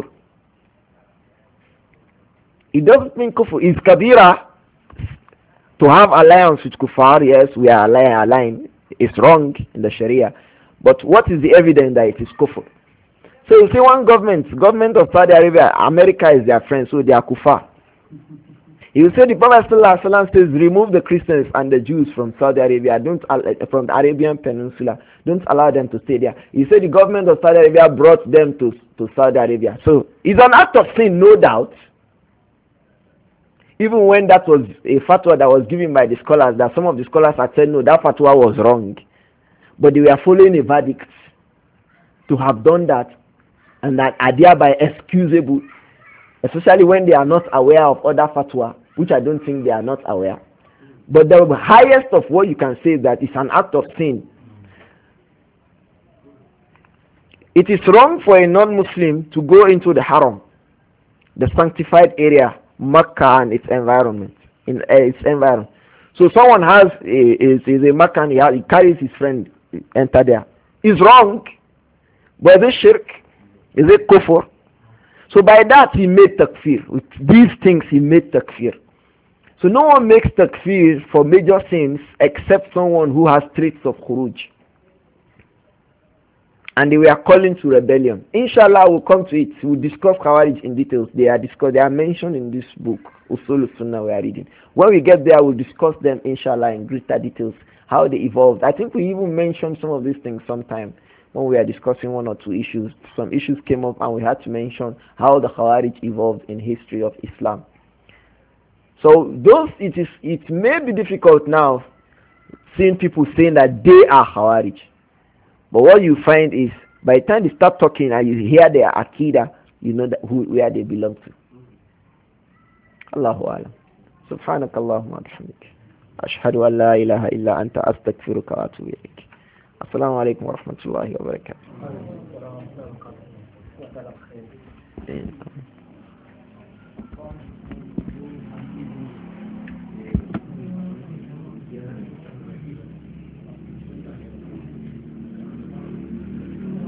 Speaker 1: It doesn't mean kufr. Is kabira to have alliance with kuffar? Yes, we are aligned. It's wrong in the Sharia. But what is the evidence that it is kufr? So you see one government, government of Saudi Arabia, America is their friend, so they are kuffar. You say the Prophet ﷺ says, remove the Christians and the Jews from Saudi Arabia, don't from the Arabian Peninsula, don't allow them to stay there. You say the government of Saudi Arabia brought them to, to Saudi Arabia. So it's an act of sin, no doubt. Even when that was a fatwa that was given by the scholars, that some of the scholars had said, no, that fatwa was wrong. But they were following a verdict to have done that, and that are thereby excusable, especially when they are not aware of other fatwa, which I don't think they are not aware. But the highest of what you can say is that it's an act of sin. It is wrong for a non-Muslim to go into the haram, the sanctified area, Makkah and its environment. In uh, its environment. So someone has a, is, is a Makkah and he, has, he carries his friend, enter there. It's wrong. But is it shirk? Is it kufr? So by that he made takfir. With these things he made takfir. So no one makes takfir for major sins except someone who has traits of khuruj. And they were calling to rebellion. Inshallah we'll come to it. We'll discuss Khawarij in details. They are discussed, they are mentioned in this book, Usul Sunnah we are reading. When we get there, we'll discuss them inshallah in greater details, how they evolved. I think we even mentioned some of these things sometime when we are discussing one or two issues. Some issues came up and we had to mention how the Khawarij evolved in history of Islam. So those, it is, it may be difficult now seeing people saying that they are Khawarij. But what you find is, by the time they start talking and you hear their Aqidah, you know that who, where they belong to. Allahu Alam. Subhanak Allahumma bihamdik. Ashhadu an la ilaha illa anta astaghfiruka wa atubu ilayk. Assalamu alaikum wa rahmatullahi wa barakatuh.